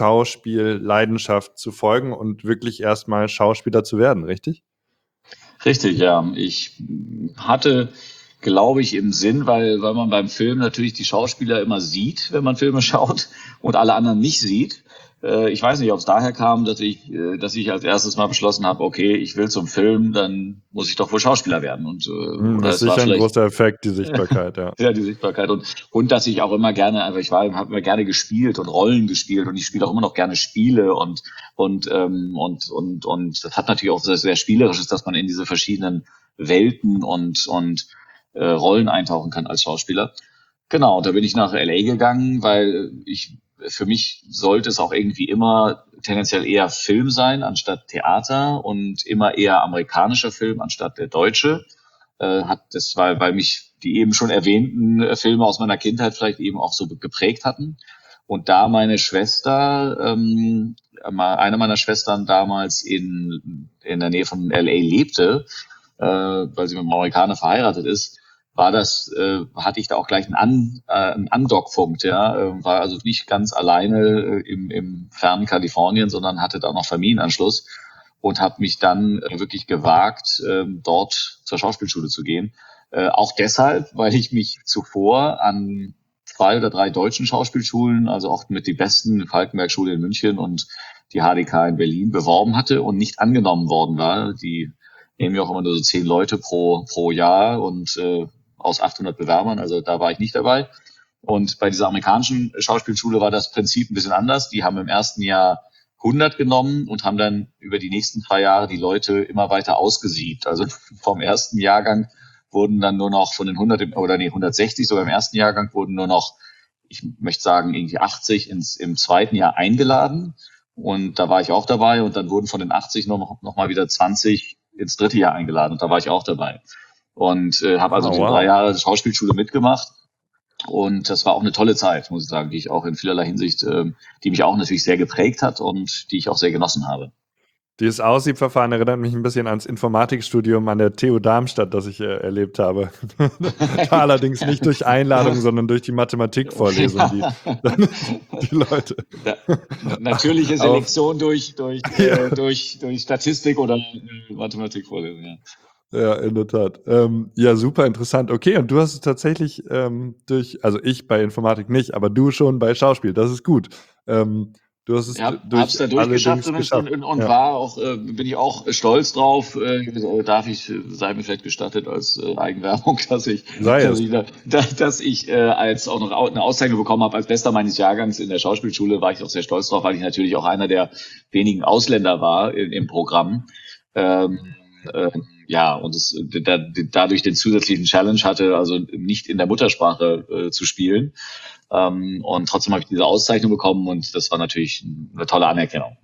Schauspielleidenschaft zu folgen und wirklich erstmal Schauspieler zu werden, richtig? Richtig, ja. Ich hatte, glaube ich, im Sinn, weil, weil man beim Film natürlich die Schauspieler immer sieht, wenn man Filme schaut und alle anderen nicht sieht. Äh, ich weiß nicht, ob es daher kam, dass ich, äh, dass ich als erstes mal beschlossen habe, okay, ich will zum Film, dann muss ich doch wohl Schauspieler werden. Und, äh, Hm, oder das ist es war sicher ein vielleicht großer Effekt, die Sichtbarkeit, ja. ja, die Sichtbarkeit und und dass ich auch immer gerne, also ich war, habe immer gerne gespielt und Rollen gespielt und ich spiele auch immer noch gerne Spiele und und ähm, und und und das hat natürlich auch sehr, sehr Spielerisches, dass man in diese verschiedenen Welten und und äh, Rollen eintauchen kann als Schauspieler. Genau, da bin ich nach L A gegangen, weil ich für mich sollte es auch irgendwie immer tendenziell eher Film sein anstatt Theater und immer eher amerikanischer Film anstatt der deutsche. Äh, hat das, weil, weil mich die eben schon erwähnten äh, Filme aus meiner Kindheit vielleicht eben auch so geprägt hatten. Und da meine Schwester, ähm, eine meiner Schwestern damals in, in der Nähe von L A lebte, äh, weil sie mit einem Amerikaner verheiratet ist, war das, äh, hatte ich da auch gleich einen, An, äh, einen Andockpunkt, ja, äh, war also nicht ganz alleine äh, im, im fernen Kalifornien, sondern hatte da noch Familienanschluss und habe mich dann äh, wirklich gewagt, äh, dort zur Schauspielschule zu gehen. Äh, auch deshalb, weil ich mich zuvor an zwei oder drei deutschen Schauspielschulen, also auch mit die besten, Falkenberg-Schule in München und die H D K in Berlin, beworben hatte und nicht angenommen worden war. Die nehmen ja auch immer nur so zehn Leute pro, pro Jahr und äh, aus achthundert Bewerbern, also da war ich nicht dabei. Und bei dieser amerikanischen Schauspielschule war das Prinzip ein bisschen anders. Die haben im ersten Jahr hundert genommen und haben dann über die nächsten drei Jahre die Leute immer weiter ausgesiebt. Also vom ersten Jahrgang wurden dann nur noch von den hundert im- oder nee, hundertsechzig, sogar im ersten Jahrgang wurden nur noch, ich möchte sagen, irgendwie achtzig ins, im zweiten Jahr eingeladen. Und da war ich auch dabei. Und dann wurden von den achtzig noch, noch mal wieder zwanzig ins dritte Jahr eingeladen. Und da war ich auch dabei. Und äh, habe also Oh, diese drei wow. Jahre Schauspielschule mitgemacht. Und das war auch eine tolle Zeit, muss ich sagen, die ich auch in vielerlei Hinsicht, ähm, die mich auch natürlich sehr geprägt hat und die ich auch sehr genossen habe. Dieses Aussiebverfahren erinnert mich ein bisschen ans Informatikstudium an der T U Darmstadt, das ich äh, erlebt habe. Da allerdings nicht durch Einladung, sondern durch die Mathematikvorlesung, die, die Leute. Da, natürliche Auf, Selektion durch, durch, ja, äh, durch, durch Statistik oder äh, Mathematikvorlesung, ja. ja, in der Tat. Ähm, ja, super interessant. Okay, und du hast es tatsächlich ähm, durch, also ich bei Informatik nicht, aber du schon bei Schauspiel. Das ist gut. Ähm, du hast es Ich d- hab, hab's durch da alle durchgeschafft Dings und, geschafft. und, und Ja, war auch, äh, bin ich auch stolz drauf, äh, darf ich, äh, sei mir vielleicht gestattet als äh, Eigenwerbung, dass ich, sei dass es. ich, da, dass ich äh, als auch noch au- eine Auszeichnung bekommen habe als Bester meines Jahrgangs in der Schauspielschule, war ich auch sehr stolz drauf, weil ich natürlich auch einer der wenigen Ausländer war in, im Programm. Ähm, ähm, ja, und es da, dadurch den zusätzlichen Challenge hatte, also nicht in der Muttersprache äh, zu spielen. Ähm, und trotzdem habe ich diese Auszeichnung bekommen und das war natürlich eine tolle Anerkennung.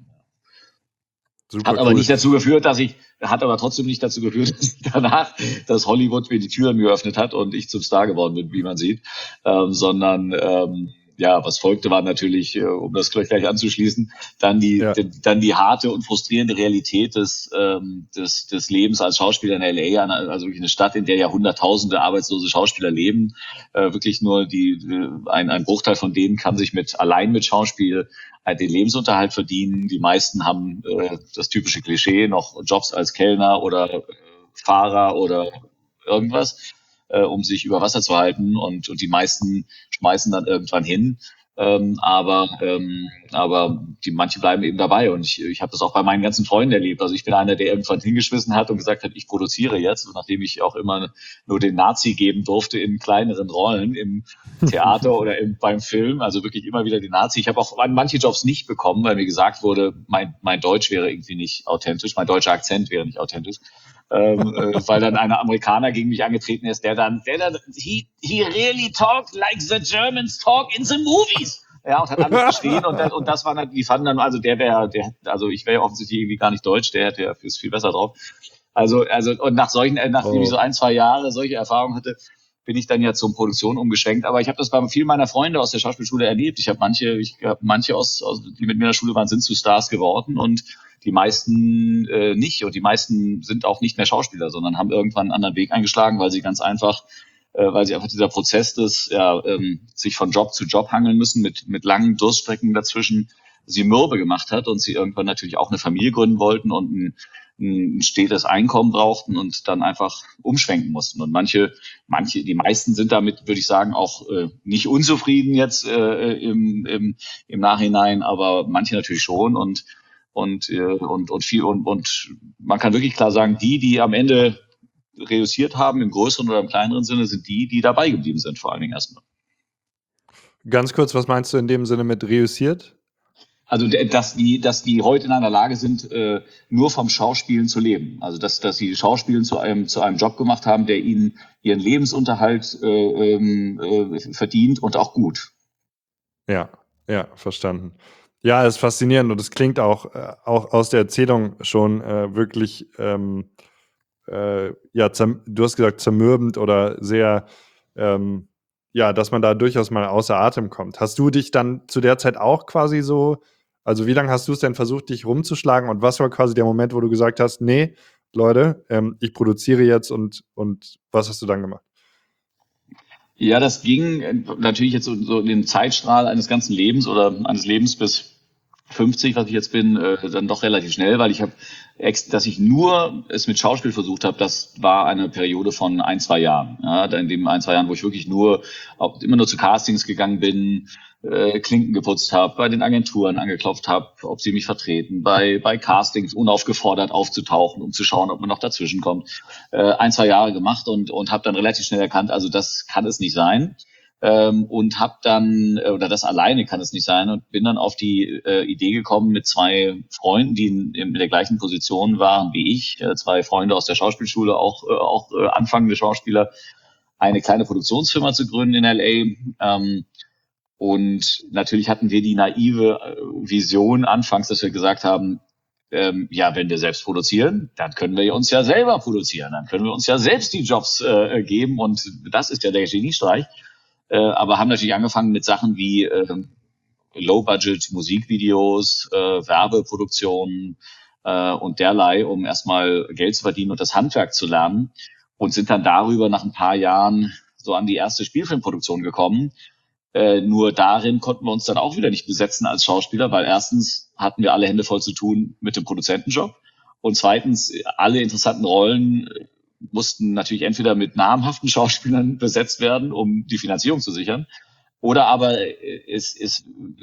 Hat Super aber cool. nicht dazu geführt, dass ich, hat aber trotzdem nicht dazu geführt, dass ich danach, dass Hollywood mir die Türen geöffnet hat und ich zum Star geworden bin, wie man sieht, ähm, sondern ähm, ja, was folgte, war natürlich, äh, um das gleich, gleich anzuschließen, dann die, Ja. die, dann die harte und frustrierende Realität des, ähm, des, des Lebens als Schauspieler in L A, also wirklich eine Stadt, in der ja hunderttausende arbeitslose Schauspieler leben, äh, wirklich nur die, ein, ein Bruchteil von denen kann sich mit allein mit Schauspiel den Lebensunterhalt verdienen. Die meisten haben äh, das typische Klischee, noch Jobs als Kellner oder äh, Fahrer oder irgendwas, äh, um sich über Wasser zu halten. Und, und die meisten schmeißen dann irgendwann hin. Ähm, aber ähm, aber die manche bleiben eben dabei und ich, ich habe das auch bei meinen ganzen Freunden erlebt. Also ich bin einer, der irgendwann hingeschmissen hat und gesagt hat, ich produziere jetzt, und nachdem ich auch immer nur den Nazi geben durfte in kleineren Rollen im Theater oder im, beim Film, also wirklich immer wieder den Nazi. Ich habe auch manche Jobs nicht bekommen, weil mir gesagt wurde, mein mein Deutsch wäre irgendwie nicht authentisch, mein deutscher Akzent wäre nicht authentisch. ähm, äh, weil dann ein Amerikaner gegen mich angetreten ist, der dann, der dann, he, he really talked like the Germans talk in the movies. Ja, und hat alles geschrien und das, und das war dann, die fanden dann, also der wäre, der, also ich wäre ja offensichtlich irgendwie gar nicht deutsch, der, der ist viel besser drauf. Also, also, und nach solchen, äh, nachdem Oh. ich so ein, zwei Jahre solche Erfahrungen hatte, bin ich dann ja zur Produktion umgeschwenkt. Aber ich habe das bei vielen meiner Freunde aus der Schauspielschule erlebt. Ich habe manche, ich habe manche aus, aus, die mit mir in der Schule waren, sind zu Stars geworden und die meisten äh, nicht. Und die meisten sind auch nicht mehr Schauspieler, sondern haben irgendwann einen anderen Weg eingeschlagen, weil sie ganz einfach, äh, weil sie einfach dieser Prozess des, ja, ähm, sich von Job zu Job hangeln müssen, mit, mit langen Durststrecken dazwischen, sie mürbe gemacht hat und sie irgendwann natürlich auch eine Familie gründen wollten und ein, ein stetes Einkommen brauchten und dann einfach umschwenken mussten. Und manche, manche, die meisten sind damit, würde ich sagen, auch äh, nicht unzufrieden jetzt äh, im, im, im Nachhinein, aber manche natürlich schon und und äh, und und viel und und man kann wirklich klar sagen, die, die am Ende reüssiert haben, im größeren oder im kleineren Sinne, sind die, die dabei geblieben sind, vor allen Dingen erstmal. Ganz kurz, was meinst du in dem Sinne mit reüssiert? Also, dass die, dass die heute in einer Lage sind, äh, nur vom Schauspielen zu leben. Also, dass, dass sie Schauspielen zu einem, zu einem Job gemacht haben, der ihnen ihren Lebensunterhalt äh, äh, verdient und auch gut. Ja, ja, verstanden. Ja, es ist faszinierend und es klingt auch, äh, auch aus der Erzählung schon äh, wirklich, ähm, äh, ja, zerm- du hast gesagt, zermürbend oder sehr, ähm, ja, dass man da durchaus mal außer Atem kommt. Hast du dich dann zu der Zeit auch quasi so, also wie lange hast du es denn versucht, dich rumzuschlagen und was war quasi der Moment, wo du gesagt hast, nee, Leute, ähm, ich produziere jetzt und, und was hast du dann gemacht? Ja, das ging äh, natürlich jetzt so, so in den Zeitstrahl eines ganzen Lebens oder eines Lebens bis fünfzig, was ich jetzt bin, äh, dann doch relativ schnell, weil ich habe, dass ich nur es mit Schauspiel versucht habe, das war eine Periode von ein, zwei Jahren. Ja, in dem ein, zwei Jahren, wo ich wirklich nur, auch immer nur zu Castings gegangen bin, äh, Klinken geputzt habe, bei den Agenturen angeklopft habe, ob sie mich vertreten, bei, bei Castings unaufgefordert aufzutauchen, um zu schauen, ob man noch dazwischen kommt. Äh, ein, zwei Jahre gemacht und, und habe dann relativ schnell erkannt, also das kann es nicht sein. Ähm, und habe dann, äh, oder das alleine kann es nicht sein, und bin dann auf die äh, Idee gekommen mit zwei Freunden, die in, in der gleichen Position waren wie ich, äh, zwei Freunde aus der Schauspielschule, auch, äh, auch äh, anfangende Schauspieler, eine kleine Produktionsfirma zu gründen in L A. Ähm, und natürlich hatten wir die naive äh, Vision anfangs, dass wir gesagt haben, ähm, ja, wenn wir selbst produzieren, dann können wir uns ja selber produzieren, dann können wir uns ja selbst die Jobs äh, geben und das ist ja der Geniestreich. Äh, aber haben natürlich angefangen mit Sachen wie äh, Low-Budget-Musikvideos, äh, Werbeproduktionen äh, und derlei, um erstmal Geld zu verdienen und das Handwerk zu lernen und sind dann darüber nach ein paar Jahren so an die erste Spielfilmproduktion gekommen. Äh, nur darin konnten wir uns dann auch wieder nicht besetzen als Schauspieler, weil erstens hatten wir alle Hände voll zu tun mit dem Produzentenjob und zweitens alle interessanten Rollen mussten natürlich entweder mit namhaften Schauspielern besetzt werden, um die Finanzierung zu sichern, oder aber es, es,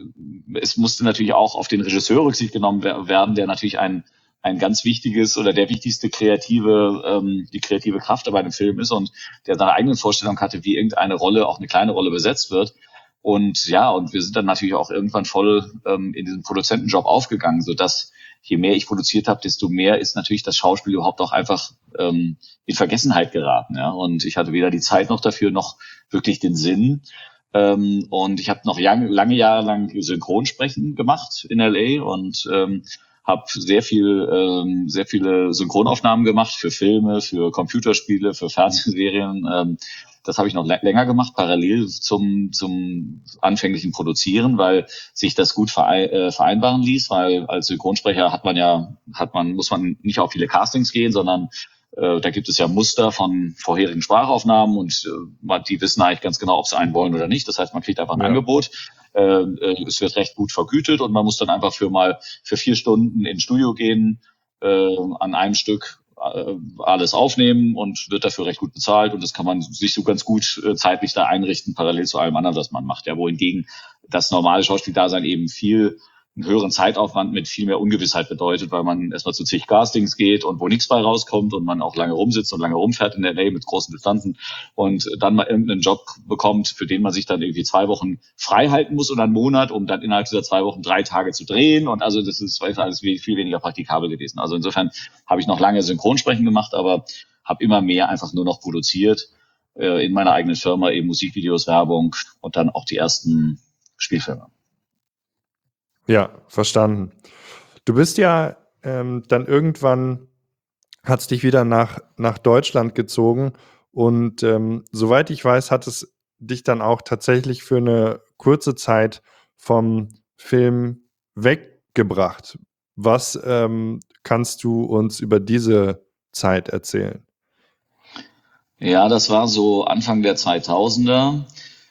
es musste natürlich auch auf den Regisseur Rücksicht genommen werden, der natürlich ein, ein ganz wichtiges oder der wichtigste kreative, ähm, die kreative Kraft bei einem Film ist und der seine eigene Vorstellung hatte, wie irgendeine Rolle, auch eine kleine Rolle besetzt wird. Und ja, und wir sind dann natürlich auch irgendwann voll ähm, in diesen Produzentenjob aufgegangen, sodass je mehr ich produziert habe, desto mehr ist natürlich das Schauspiel überhaupt auch einfach ähm, in Vergessenheit geraten. Ja? Und ich hatte weder die Zeit noch dafür, noch wirklich den Sinn. Ähm, und ich habe noch lange, lange Jahre lang Synchronsprechen gemacht in L A und ähm, habe sehr viel, ähm, sehr viele Synchronaufnahmen gemacht für Filme, für Computerspiele, für Fernsehserien. Ähm, das habe ich noch länger gemacht, parallel zum, zum anfänglichen Produzieren, weil sich das gut vereinbaren ließ, weil als Synchronsprecher hat man ja, hat man, muss man nicht auf viele Castings gehen, sondern äh, da gibt es ja Muster von vorherigen Sprachaufnahmen und äh, die wissen eigentlich ganz genau, ob sie einen wollen oder nicht. Das heißt, man kriegt einfach ein ja. Angebot. Äh, äh, es wird recht gut vergütet und man muss dann einfach für mal für vier Stunden ins Studio gehen, äh, an einem Stück alles aufnehmen und wird dafür recht gut bezahlt und das kann man sich so ganz gut äh, zeitlich da einrichten, parallel zu allem anderen, was man macht. Ja, wohingegen das normale Schauspieldasein eben viel einen höheren Zeitaufwand mit viel mehr Ungewissheit bedeutet, weil man erstmal zu zig Castings geht und wo nichts bei rauskommt und man auch lange rumsitzt und lange rumfährt in L A mit großen Distanzen und dann mal irgendeinen Job bekommt, für den man sich dann irgendwie zwei Wochen frei halten muss oder einen Monat, um dann innerhalb dieser zwei Wochen drei Tage zu drehen. Und also das ist alles viel weniger praktikabel gewesen. Also insofern habe ich noch lange Synchronsprechen gemacht, aber habe immer mehr einfach nur noch produziert äh, in meiner eigenen Firma, eben Musikvideos, Werbung und dann auch die ersten Spielfilme. Ja, verstanden. Du bist ja ähm, dann irgendwann, hat es dich wieder nach, nach Deutschland gezogen und ähm, soweit ich weiß, hat es dich dann auch tatsächlich für eine kurze Zeit vom Film weggebracht. Was ähm, kannst du uns über diese Zeit erzählen? Ja, das war so Anfang der zweitausender.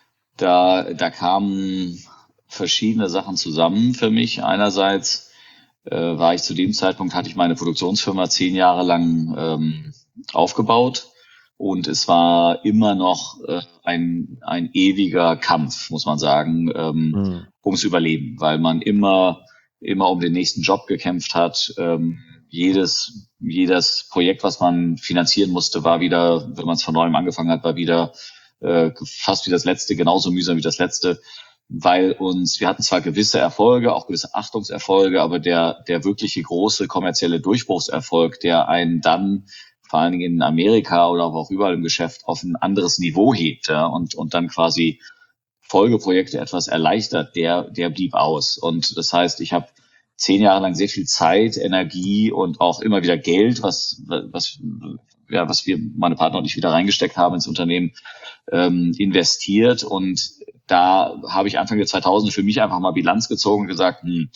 Da, da kamen verschiedene Sachen zusammen für mich. Einerseits äh, war ich zu dem Zeitpunkt, hatte ich meine Produktionsfirma zehn Jahre lang ähm, aufgebaut und es war immer noch äh, ein, ein ewiger Kampf, muss man sagen, ähm, Mhm. ums Überleben, weil man immer, immer um den nächsten Job gekämpft hat. Ähm, jedes, jedes Projekt, was man finanzieren musste, war wieder, wenn man es von neuem angefangen hat, war wieder äh, fast wie das letzte, genauso mühsam wie das letzte, weil uns, wir hatten zwar gewisse Erfolge, auch gewisse Achtungserfolge, aber der, der wirkliche große kommerzielle Durchbruchserfolg, der einen dann vor allen Dingen in Amerika oder auch überall im Geschäft auf ein anderes Niveau hebt, ja, und, und dann quasi Folgeprojekte etwas erleichtert, der, der blieb aus. Und das heißt, ich habe zehn Jahre lang sehr viel Zeit, Energie und auch immer wieder Geld, was, was, ja, was wir, meine Partner und ich, wieder reingesteckt haben ins Unternehmen, ähm, investiert. Und da habe ich Anfang der zweitausender für mich einfach mal Bilanz gezogen und gesagt, hm,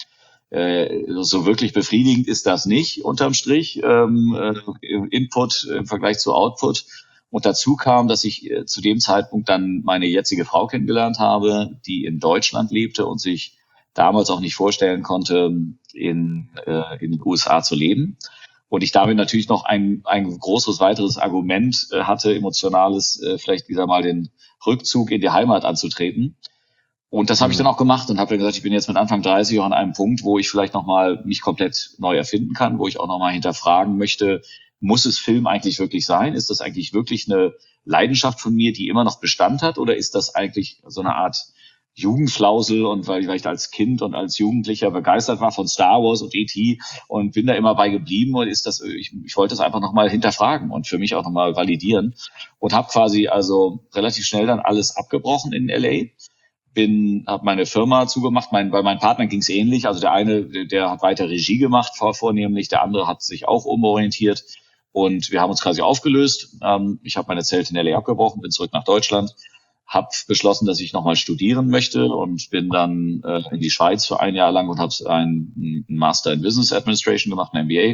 äh, so wirklich befriedigend ist das nicht unterm Strich, ähm, äh, Input im Vergleich zu Output. Und dazu kam, dass ich äh, zu dem Zeitpunkt dann meine jetzige Frau kennengelernt habe, die in Deutschland lebte und sich damals auch nicht vorstellen konnte, in, äh, in den U S A zu leben. Und ich damit natürlich noch ein, ein großes weiteres Argument äh, hatte, emotionales, äh, vielleicht wieder mal den Rückzug in die Heimat anzutreten. Und das habe ich dann auch gemacht und habe dann gesagt, ich bin jetzt mit Anfang dreißig auch an einem Punkt, wo ich vielleicht nochmal mich komplett neu erfinden kann, wo ich auch nochmal hinterfragen möchte, muss es Film eigentlich wirklich sein? Ist das eigentlich wirklich eine Leidenschaft von mir, die immer noch Bestand hat? Oder ist das eigentlich so eine Art Jugendflausel und weil ich, weil ich als Kind und als Jugendlicher begeistert war von Star Wars und E T und bin da immer bei geblieben und ist das, ich, ich wollte das einfach nochmal hinterfragen und für mich auch nochmal validieren und habe quasi also relativ schnell dann alles abgebrochen in L A. Bin, habe meine Firma zugemacht. Mein, bei meinen Partnern ging es ähnlich. Also der eine, der, der hat weiter Regie gemacht, vor, vornehmlich. Der andere hat sich auch umorientiert. Und wir haben uns quasi aufgelöst. Ähm, ich habe meine Zelte in L A abgebrochen, bin zurück nach Deutschland, habe beschlossen, dass ich nochmal studieren möchte und bin dann äh, in die Schweiz für ein Jahr lang und habe einen, einen Master in Business Administration gemacht, ein M B A.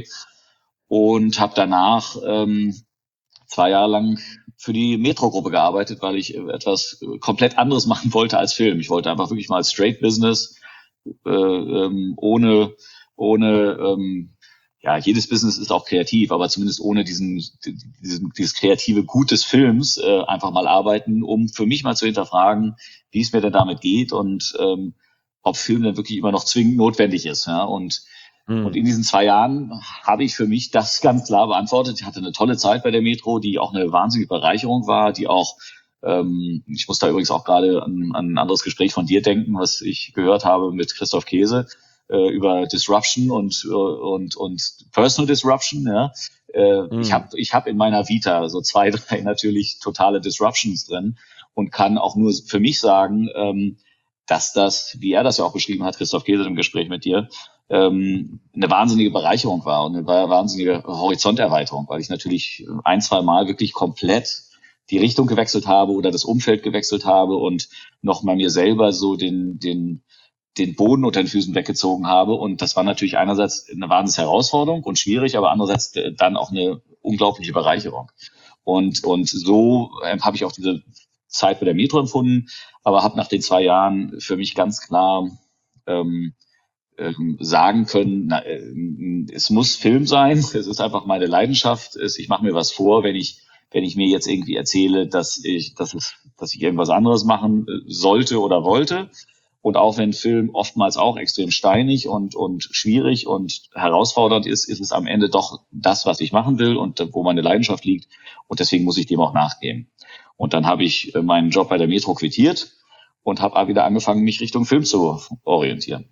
Und habe danach ähm, zwei Jahre lang für die Metro-Gruppe gearbeitet, weil ich etwas komplett anderes machen wollte als Film. Ich wollte einfach wirklich mal straight Business, äh, ähm, ohne, ohne, ähm, ja, jedes Business ist auch kreativ, aber zumindest ohne diesen, diesen dieses kreative Gut des Films äh, einfach mal arbeiten, um für mich mal zu hinterfragen, wie es mir denn damit geht und ähm, ob Film denn wirklich immer noch zwingend notwendig ist. Ja? Und Und in diesen zwei Jahren habe ich für mich das ganz klar beantwortet. Ich hatte eine tolle Zeit bei der Metro, die auch eine wahnsinnige Bereicherung war, die auch, ähm, ich muss da übrigens auch gerade an, an ein anderes Gespräch von dir denken, was ich gehört habe mit Christoph Käse äh, über Disruption und, und, und Personal Disruption. Ja. Äh, mhm. Ich habe ich hab in meiner Vita so zwei, drei natürlich totale Disruptions drin und kann auch nur für mich sagen, ähm, dass das, wie er das ja auch beschrieben hat, Christoph Käse im Gespräch mit dir, ähm, eine wahnsinnige Bereicherung war und eine wahnsinnige Horizonterweiterung, weil ich natürlich ein, zwei Mal wirklich komplett die Richtung gewechselt habe oder das Umfeld gewechselt habe und noch mal mir selber so den, den, den Boden unter den Füßen weggezogen habe. Und das war natürlich einerseits eine wahnsinnige Herausforderung und schwierig, aber andererseits dann auch eine unglaubliche Bereicherung. Und, und so ähm, habe ich auch diese Zeit bei der Metro empfunden, aber habe nach den zwei Jahren für mich ganz klar ähm, ähm, sagen können, na, äh, es muss Film sein, es ist einfach meine Leidenschaft, es, ich mache mir was vor, wenn ich wenn ich mir jetzt irgendwie erzähle, dass ich dass es dass ich irgendwas anderes machen sollte oder wollte. Und auch wenn Film oftmals auch extrem steinig und, und schwierig und herausfordernd ist, ist es am Ende doch das, was ich machen will und wo meine Leidenschaft liegt. Und deswegen muss ich dem auch nachgehen. Und dann habe ich meinen Job bei der Metro quittiert und habe auch wieder angefangen, mich Richtung Film zu orientieren.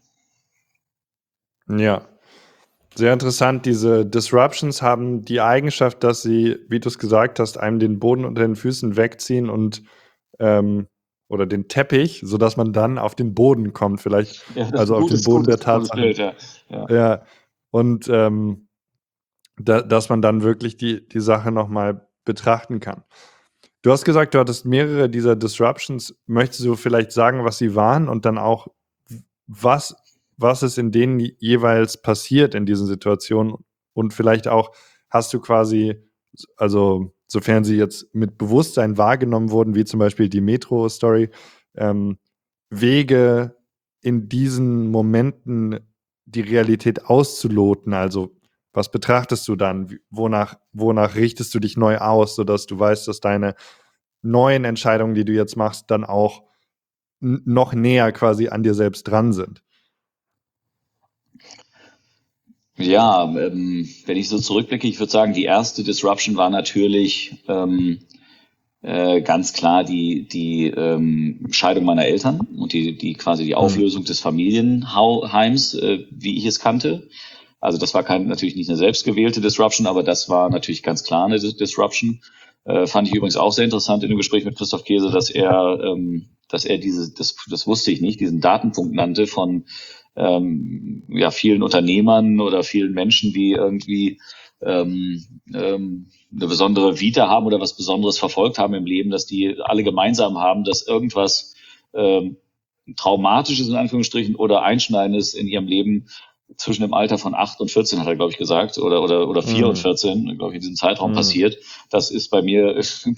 Ja, sehr interessant. Diese Disruptions haben die Eigenschaft, dass sie, wie du es gesagt hast, einem den Boden unter den Füßen wegziehen und ähm, oder den Teppich, sodass man dann auf den Boden kommt, vielleicht, Ja, das also auf den gutes, Boden der gutes, gutes Tatsachen. Bild, ja. Ja. Ja, und ähm, da, dass man dann wirklich die, die Sache nochmal betrachten kann. Du hast gesagt, du hattest mehrere dieser Disruptions. Möchtest du vielleicht sagen, was sie waren und dann auch, was, was ist in denen jeweils passiert in diesen Situationen? Und vielleicht auch, hast du quasi, also sofern sie jetzt mit Bewusstsein wahrgenommen wurden, wie zum Beispiel die Metro-Story, ähm, Wege in diesen Momenten die Realität auszuloten? Also was betrachtest du dann? Wonach, wonach richtest du dich neu aus, sodass du weißt, dass deine neuen Entscheidungen, die du jetzt machst, dann auch n- noch näher quasi an dir selbst dran sind? Ja, ähm, wenn ich so zurückblicke, ich würde sagen, die erste Disruption war natürlich ähm, äh, ganz klar die, die ähm, Scheidung meiner Eltern und die, die quasi die Hm. Auflösung des Familienheims, äh, wie ich es kannte. Also das war kein, natürlich nicht eine selbstgewählte Disruption, aber das war natürlich ganz klar eine Dis- Disruption. Äh, fand ich übrigens auch sehr interessant in dem Gespräch mit Christoph Käse, dass er, ähm, dass er diese, das, das wusste ich nicht, diesen Datenpunkt nannte von ähm, ja, vielen Unternehmern oder vielen Menschen, die irgendwie ähm, ähm, eine besondere Vita haben oder was Besonderes verfolgt haben im Leben, dass die alle gemeinsam haben, dass irgendwas ähm, Traumatisches in Anführungsstrichen oder Einschneidendes in ihrem Leben zwischen dem Alter von acht und vierzehn, hat er, glaube ich, gesagt, oder, oder, oder vier und Hm. vierzehn, glaube ich, in diesem Zeitraum Hm. passiert. Das ist bei mir,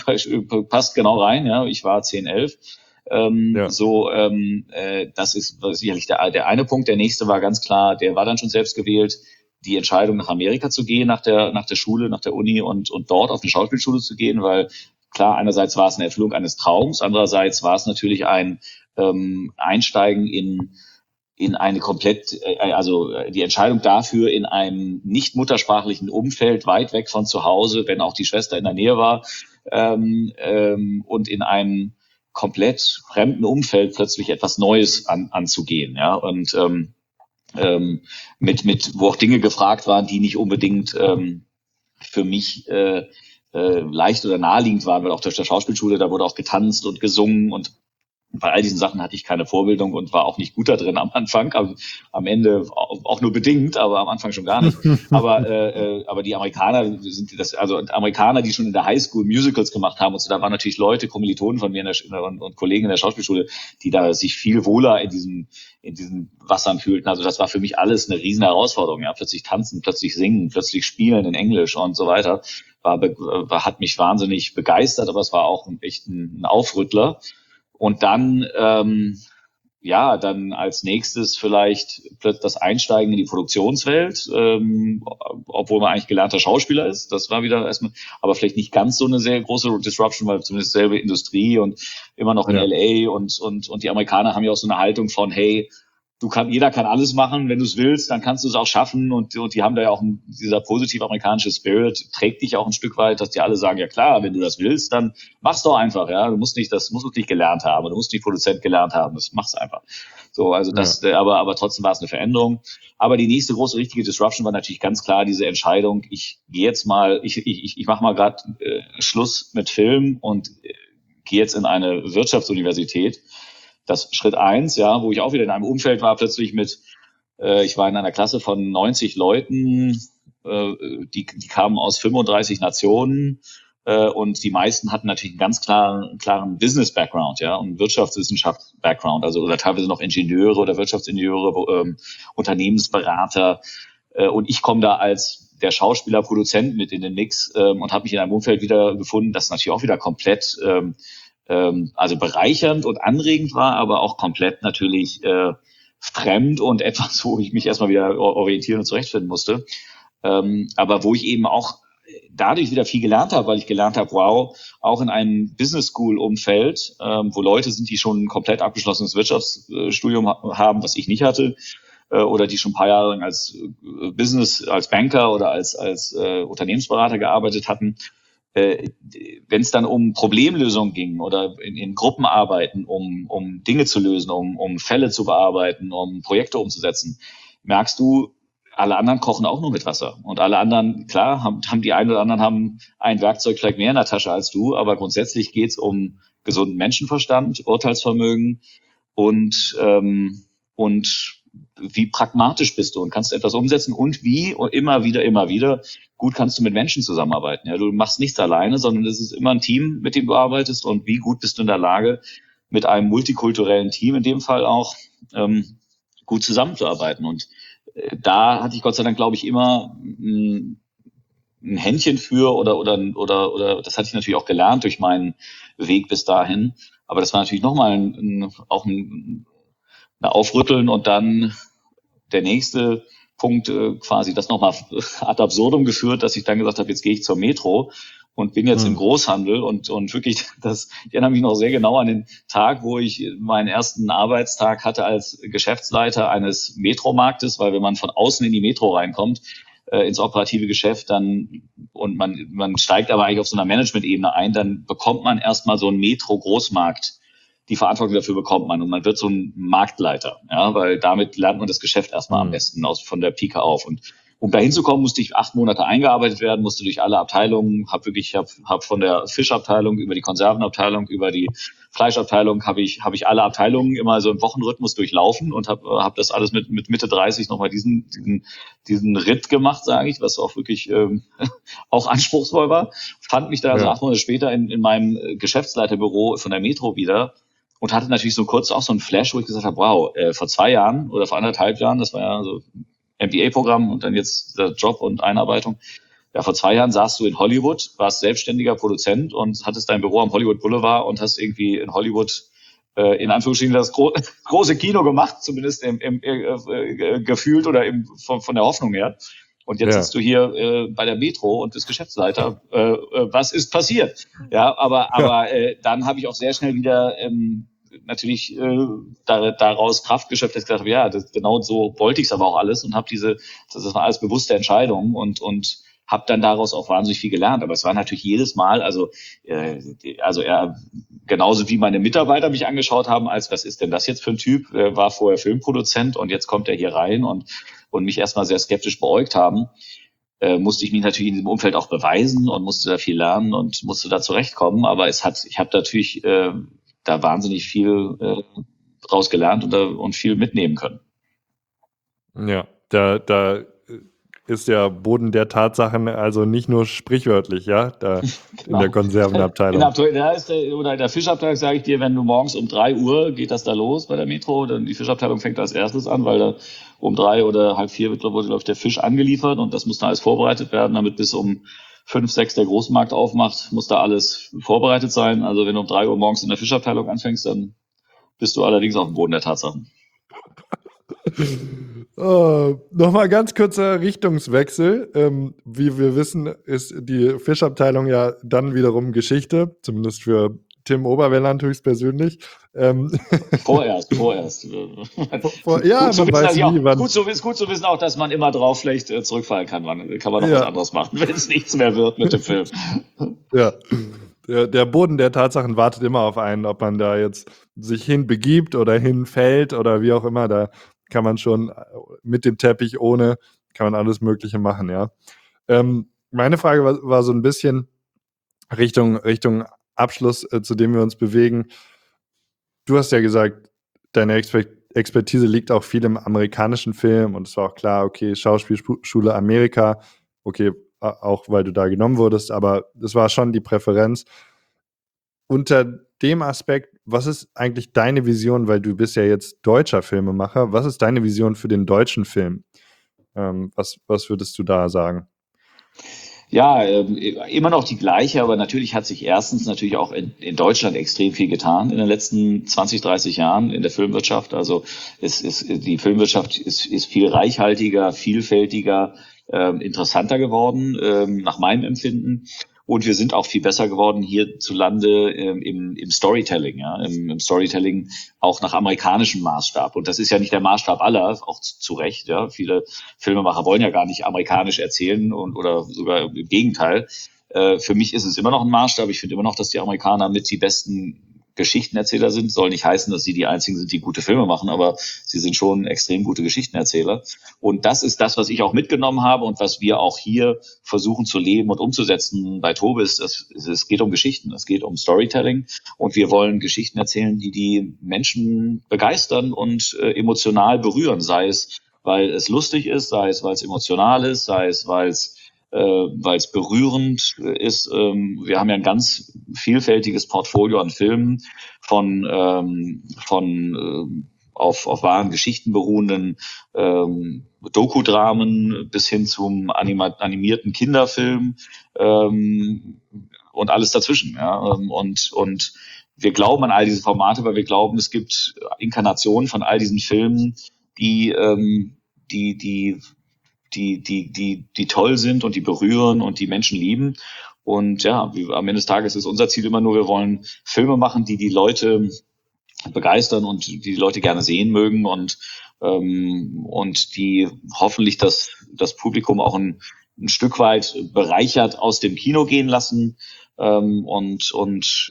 passt genau rein, ja. Ich war zehn, elf. Ähm, Ja. so, ähm, äh, das ist sicherlich der, der eine Punkt. Der nächste war ganz klar, der war dann schon selbst gewählt, die Entscheidung nach Amerika zu gehen, nach der, nach der Schule, nach der Uni und, und dort auf eine Schauspielschule zu gehen, weil klar, einerseits war es eine Erfüllung eines Traums, andererseits war es natürlich ein ähm, Einsteigen in in eine komplett, äh, also die Entscheidung dafür, in einem nicht muttersprachlichen Umfeld, weit weg von zu Hause, wenn auch die Schwester in der Nähe war, ähm, ähm, und in einem komplett fremden Umfeld plötzlich etwas Neues an, anzugehen, ja, und ähm, ähm, mit, mit, wo auch Dinge gefragt waren, die nicht unbedingt ähm, für mich äh, äh, leicht oder naheliegend waren, weil auch durch der Schauspielschule, da wurde auch getanzt und gesungen und bei all diesen Sachen hatte ich keine Vorbildung und war auch nicht gut da drin am Anfang, am, am Ende auch nur bedingt, aber am Anfang schon gar nicht. Aber, äh, äh, aber die Amerikaner sind das, also Amerikaner, die schon in der Highschool Musicals gemacht haben und so, da waren natürlich Leute, Kommilitonen von mir in der, und, und Kollegen in der Schauspielschule, die da sich viel wohler in diesen, in diesen Wassern fühlten. Also das war für mich alles eine riesen Herausforderung. Ja, plötzlich tanzen, plötzlich singen, plötzlich spielen in Englisch und so weiter. War, war hat mich wahnsinnig begeistert, aber es war auch echt ein, ein Aufrüttler. Und dann, ähm, ja, dann als nächstes vielleicht plötzlich das Einsteigen in die Produktionswelt, ähm, obwohl man eigentlich gelernter Schauspieler ist. Das war wieder erstmal, aber vielleicht nicht ganz so eine sehr große Disruption, weil zumindest selbe Industrie und immer noch in Ja. L A und, und, und die Amerikaner haben ja auch so eine Haltung von, hey, du kann, jeder kann alles machen, wenn du es willst, dann kannst du es auch schaffen und, und die haben da ja auch ein, dieser positiv amerikanische Spirit trägt dich auch ein Stück weit, dass die alle sagen, ja klar, wenn du das willst, dann mach's doch einfach, ja, du musst nicht, das musst du nicht gelernt haben, du musst nicht Produzent gelernt haben, das mach's einfach. So, also das, Ja. äh, aber, aber trotzdem war es eine Veränderung. Aber die nächste große richtige Disruption war natürlich ganz klar diese Entscheidung, ich gehe jetzt mal, ich, ich, ich, ich mache mal gerade äh, Schluss mit Film und äh, gehe jetzt in eine Wirtschaftsuniversität. Das Schritt eins, ja, wo ich auch wieder in einem Umfeld war, plötzlich mit, äh, ich war in einer Klasse von neunzig Leuten, äh, die, die kamen aus fünfunddreißig Nationen, äh, und die meisten hatten natürlich einen ganz klaren, klaren Business-Background, ja, und Wirtschaftswissenschafts-Background, also oder teilweise noch Ingenieure oder Wirtschaftsingenieure, ähm, Unternehmensberater, äh, und ich komme da als der Schauspieler, Produzent mit in den Mix, ähm, und habe mich in einem Umfeld wieder gefunden, das natürlich auch wieder komplett ähm, ähm, also bereichernd und anregend war, aber auch komplett natürlich äh, fremd und etwas, wo ich mich erstmal wieder orientieren und zurechtfinden musste. Ähm, aber wo ich eben auch dadurch wieder viel gelernt habe, weil ich gelernt habe, wow, auch in einem Business School Umfeld, ähm, wo Leute sind, die schon ein komplett abgeschlossenes Wirtschaftsstudium ha- haben, was ich nicht hatte, äh, oder die schon ein paar Jahre lang als äh, Business, als Banker oder als als äh, Unternehmensberater gearbeitet hatten. Äh, wenn es dann um Problemlösung ging oder in, in Gruppenarbeiten, um um Dinge zu lösen, um um Fälle zu bearbeiten, um Projekte umzusetzen, merkst du, alle anderen kochen auch nur mit Wasser. Und alle anderen, klar, haben, haben die einen oder anderen haben ein Werkzeug vielleicht mehr in der Tasche als du, aber grundsätzlich geht's um gesunden Menschenverstand, Urteilsvermögen und, ähm, und wie pragmatisch bist du und kannst du etwas umsetzen und wie und immer wieder, immer wieder gut kannst du mit Menschen zusammenarbeiten. Ja, du machst nichts alleine, sondern es ist immer ein Team, mit dem du arbeitest und wie gut bist du in der Lage, mit einem multikulturellen Team in dem Fall auch ähm, gut zusammenzuarbeiten. Und da hatte ich Gott sei Dank, glaube ich, immer ein, ein Händchen für oder, oder, oder, oder, das hatte ich natürlich auch gelernt durch meinen Weg bis dahin. Aber das war natürlich nochmal ein, ein, auch ein, ein Aufrütteln und dann der nächste Punkt äh, quasi das nochmal ad absurdum geführt, dass ich dann gesagt habe, jetzt gehe ich zur Metro und bin jetzt hm. im Großhandel und und wirklich, das, ich erinnere mich noch sehr genau an den Tag, wo ich meinen ersten Arbeitstag hatte als Geschäftsleiter eines Metromarktes, weil wenn man von außen in die Metro reinkommt, äh, ins operative Geschäft, dann und man man steigt aber eigentlich auf so einer Management-Ebene ein, dann bekommt man erstmal so einen Metro-Großmarkt. Die Verantwortung dafür bekommt man und man wird so ein Marktleiter, ja, weil damit lernt man das Geschäft erstmal mhm. am besten aus von der Pike auf. Und um da hinzukommen, musste ich acht Monate eingearbeitet werden, musste durch alle Abteilungen, habe wirklich, habe hab von der Fischabteilung über die Konservenabteilung, über die Fleischabteilung, habe ich, habe ich alle Abteilungen immer so im Wochenrhythmus durchlaufen und habe, habe das alles mit mit Mitte dreißig nochmal diesen diesen diesen Ritt gemacht, sage ich, was auch wirklich ähm, auch anspruchsvoll war. Fand mich da also ja. acht Monate später in, in meinem Geschäftsleiterbüro von der Metro wieder. Und hatte natürlich so kurz auch so einen Flash, wo ich gesagt habe, wow, äh, vor zwei Jahren oder vor anderthalb Jahren, das war ja so M B A-Programm und dann jetzt der Job und Einarbeitung. Ja, vor zwei Jahren saßt du in Hollywood, warst selbstständiger Produzent und hattest dein Büro am Hollywood Boulevard und hast irgendwie in Hollywood äh, in Anführungsstrichen das gro große Kino gemacht, zumindest im, im, äh, äh, gefühlt oder im, von, von der Hoffnung her. Und jetzt ja. sitzt du hier äh, bei der Metro und bist Geschäftsleiter. Äh, äh, was ist passiert? Ja, aber aber äh, dann habe ich auch sehr schnell wieder ähm, natürlich äh, da, daraus Kraft geschöpft, dass ich gesagt habe, ja, das, genau so wollte ich es aber auch alles und habe diese, das war alles bewusste Entscheidungen und und habe dann daraus auch wahnsinnig viel gelernt. Aber es war natürlich jedes Mal, also äh, also er genauso wie meine Mitarbeiter mich angeschaut haben, als was ist denn das jetzt für ein Typ? Er war vorher Filmproduzent und jetzt kommt er hier rein und und mich erstmal sehr skeptisch beäugt haben, äh, musste ich mich natürlich in diesem Umfeld auch beweisen und musste da viel lernen und musste da zurechtkommen. Aber es hat, ich habe natürlich äh, da wahnsinnig viel äh, draus gelernt und, und viel mitnehmen können. Ja, da, da ist der Boden der Tatsachen also nicht nur sprichwörtlich, ja, da genau. in der Konservenabteilung. In der, da ist der, oder in der Fischabteilung sage ich dir, wenn du morgens um drei Uhr geht das da los bei der Metro, dann die Fischabteilung fängt als erstes an, weil da um drei oder halb vier wird, glaube ich, der Fisch angeliefert und das muss dann alles vorbereitet werden, damit bis um fünf, sechs der Großmarkt aufmacht, muss da alles vorbereitet sein. Also wenn du um drei Uhr morgens in der Fischabteilung anfängst, dann bist du allerdings auf dem Boden der Tatsachen. Oh, Nochmal ganz kurzer Richtungswechsel. Ähm, wie wir wissen, ist die Fischabteilung ja dann wiederum Geschichte, zumindest für Tim Oberwelland höchstpersönlich. Ähm vorerst, vorerst. Vor, vor, ja, man weiß nie, auch, wann. Gut zu, ist gut zu wissen auch, dass man immer drauf vielleicht äh, zurückfallen kann. Man kann man noch ja. was anderes machen, wenn es nichts mehr wird mit dem Film. Ja. Der, der Boden der Tatsachen wartet immer auf einen, ob man da jetzt sich hinbegibt oder hinfällt oder wie auch immer. Da kann man schon mit dem Teppich ohne, kann man alles Mögliche machen, ja. Ähm, meine Frage war, war so ein bisschen Richtung, Richtung Abschluss, äh, zu dem wir uns bewegen. Du hast ja gesagt, deine Exper- Expertise liegt auch viel im amerikanischen Film und es war auch klar, okay, Schauspielschule Amerika, okay, auch weil du da genommen wurdest, aber das war schon die Präferenz. Unter dem Aspekt, was ist eigentlich deine Vision, weil du bist ja jetzt deutscher Filmemacher, was ist deine Vision für den deutschen Film? Ähm, was, was würdest du da sagen? Ja, äh, immer noch die gleiche, aber natürlich hat sich erstens natürlich auch in, in Deutschland extrem viel getan in den letzten zwanzig, dreißig Jahren in der Filmwirtschaft. Also es ist, die Filmwirtschaft ist, ist viel reichhaltiger, vielfältiger, ähm, interessanter geworden, ähm, nach meinem Empfinden. Und wir sind auch viel besser geworden hierzulande ähm, im, im Storytelling, ja, im, im Storytelling auch nach amerikanischem Maßstab. Und das ist ja nicht der Maßstab aller, auch zu, zu Recht. Ja, viele Filmemacher wollen ja gar nicht amerikanisch erzählen und oder sogar im Gegenteil. Äh, für mich ist es immer noch ein Maßstab. Ich finde immer noch, dass die Amerikaner mit die besten Geschichtenerzähler sind. Soll nicht heißen, dass sie die einzigen sind, die gute Filme machen, aber sie sind schon extrem gute Geschichtenerzähler. Und das ist das, was ich auch mitgenommen habe und was wir auch hier versuchen zu leben und umzusetzen bei Tobis. Es, es geht um Geschichten, es geht um Storytelling und wir wollen Geschichten erzählen, die die Menschen begeistern und äh, emotional berühren, sei es, weil es lustig ist, sei es, weil es emotional ist, sei es, weil es äh, weil es berührend ist. Ähm, wir haben ja ein ganz vielfältiges Portfolio an Filmen von ähm, von ähm, auf, auf wahren Geschichten beruhenden ähm, Dokudramen bis hin zum anima- animierten Kinderfilm ähm, und alles dazwischen. Ja? Und, und wir glauben an all diese Formate, weil wir glauben, es gibt Inkarnationen von all diesen Filmen, die, ähm, die, die die, die, die, die toll sind und die berühren und die Menschen lieben. Und ja, wie, am Ende des Tages ist unser Ziel immer nur, wir wollen Filme machen, die die Leute begeistern und die die Leute gerne sehen mögen und, ähm, und die hoffentlich das, das Publikum auch ein, ein Stück weit bereichert aus dem Kino gehen lassen. Ähm, und, und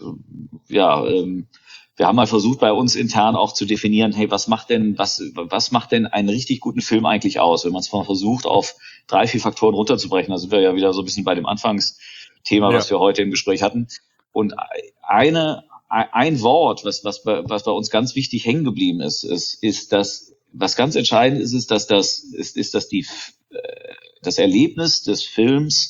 ja, ähm, wir haben mal versucht, bei uns intern auch zu definieren, hey, was macht denn, was, was macht denn einen richtig guten Film eigentlich aus? Wenn man es mal versucht, auf drei, vier Faktoren runterzubrechen, da sind wir ja wieder so ein bisschen bei dem Anfangsthema, Ja. was wir heute im Gespräch hatten. Und eine, ein Wort, was, was, bei, was bei uns ganz wichtig hängen geblieben ist, ist, ist das, was ganz entscheidend ist, ist, dass das, ist, ist, dass die, das Erlebnis des Films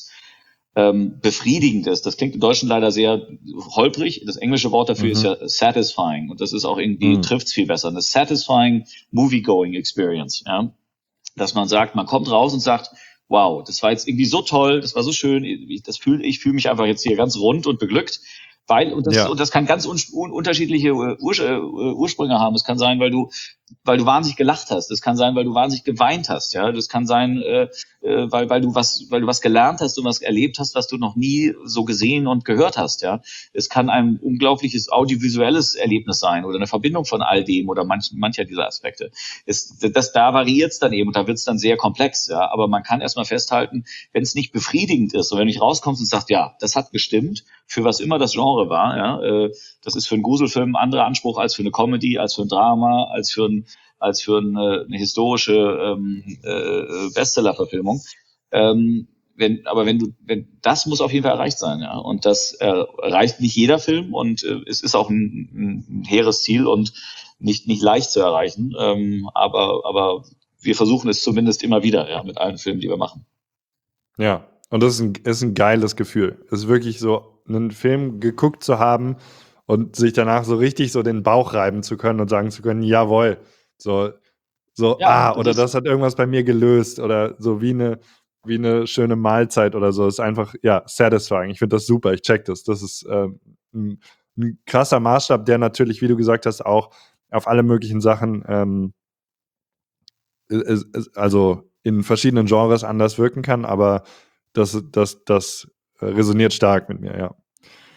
ähm, befriedigend ist. Das klingt in Deutschland leider sehr holprig. Das englische Wort dafür Mhm. ist ja satisfying. Und das ist auch irgendwie, Mhm. trifft's viel besser. Eine satisfying movie-going experience, ja. Dass man sagt, man kommt raus und sagt, wow, das war jetzt irgendwie so toll, das war so schön, ich, das fühl, ich fühle mich einfach jetzt hier ganz rund und beglückt. Weil, und das, Ja. und das kann ganz un, un, unterschiedliche Ur, Ursprünge haben. Es kann sein, weil du, weil du wahnsinnig gelacht hast. Es kann sein, weil du wahnsinnig geweint hast. Ja, das kann sein, äh, weil, weil du was, weil du was gelernt hast und was erlebt hast, was du noch nie so gesehen und gehört hast. Ja, es kann ein unglaubliches audiovisuelles Erlebnis sein oder eine Verbindung von all dem oder manch, mancher dieser Aspekte. Es, das, da variiert es dann eben und da wird es dann sehr komplex. Ja, aber man kann erstmal festhalten, wenn es nicht befriedigend ist und wenn du nicht rauskommst und sagst, ja, das hat gestimmt, für was immer das Genre war. Ja, äh, das ist für einen Gruselfilm ein anderer Anspruch als für eine Comedy, als für ein Drama, als für ein, als für eine, eine historische ähm, äh, Bestseller-Verfilmung. Ähm, wenn, aber wenn du, wenn das muss auf jeden Fall erreicht sein, ja. Und das äh, erreicht nicht jeder Film und äh, es ist auch ein, ein hehres Ziel und nicht nicht leicht zu erreichen. Ähm, aber aber wir versuchen es zumindest immer wieder, ja, mit allen Filmen, die wir machen. Ja, und das ist ein, ist ein geiles Gefühl. Es ist wirklich so, einen Film geguckt zu haben und sich danach so richtig so den Bauch reiben zu können und sagen zu können, jawohl, so, so, Ja, ah, das oder ist das hat irgendwas bei mir gelöst oder so wie eine, wie eine schöne Mahlzeit oder so. Ist einfach, ja, satisfying. Ich finde das super, ich check das. Das ist ähm, ein, ein krasser Maßstab, der natürlich, wie du gesagt hast, auch auf alle möglichen Sachen ähm, also in verschiedenen Genres anders wirken kann, aber das, das, das resoniert stark mit mir, ja.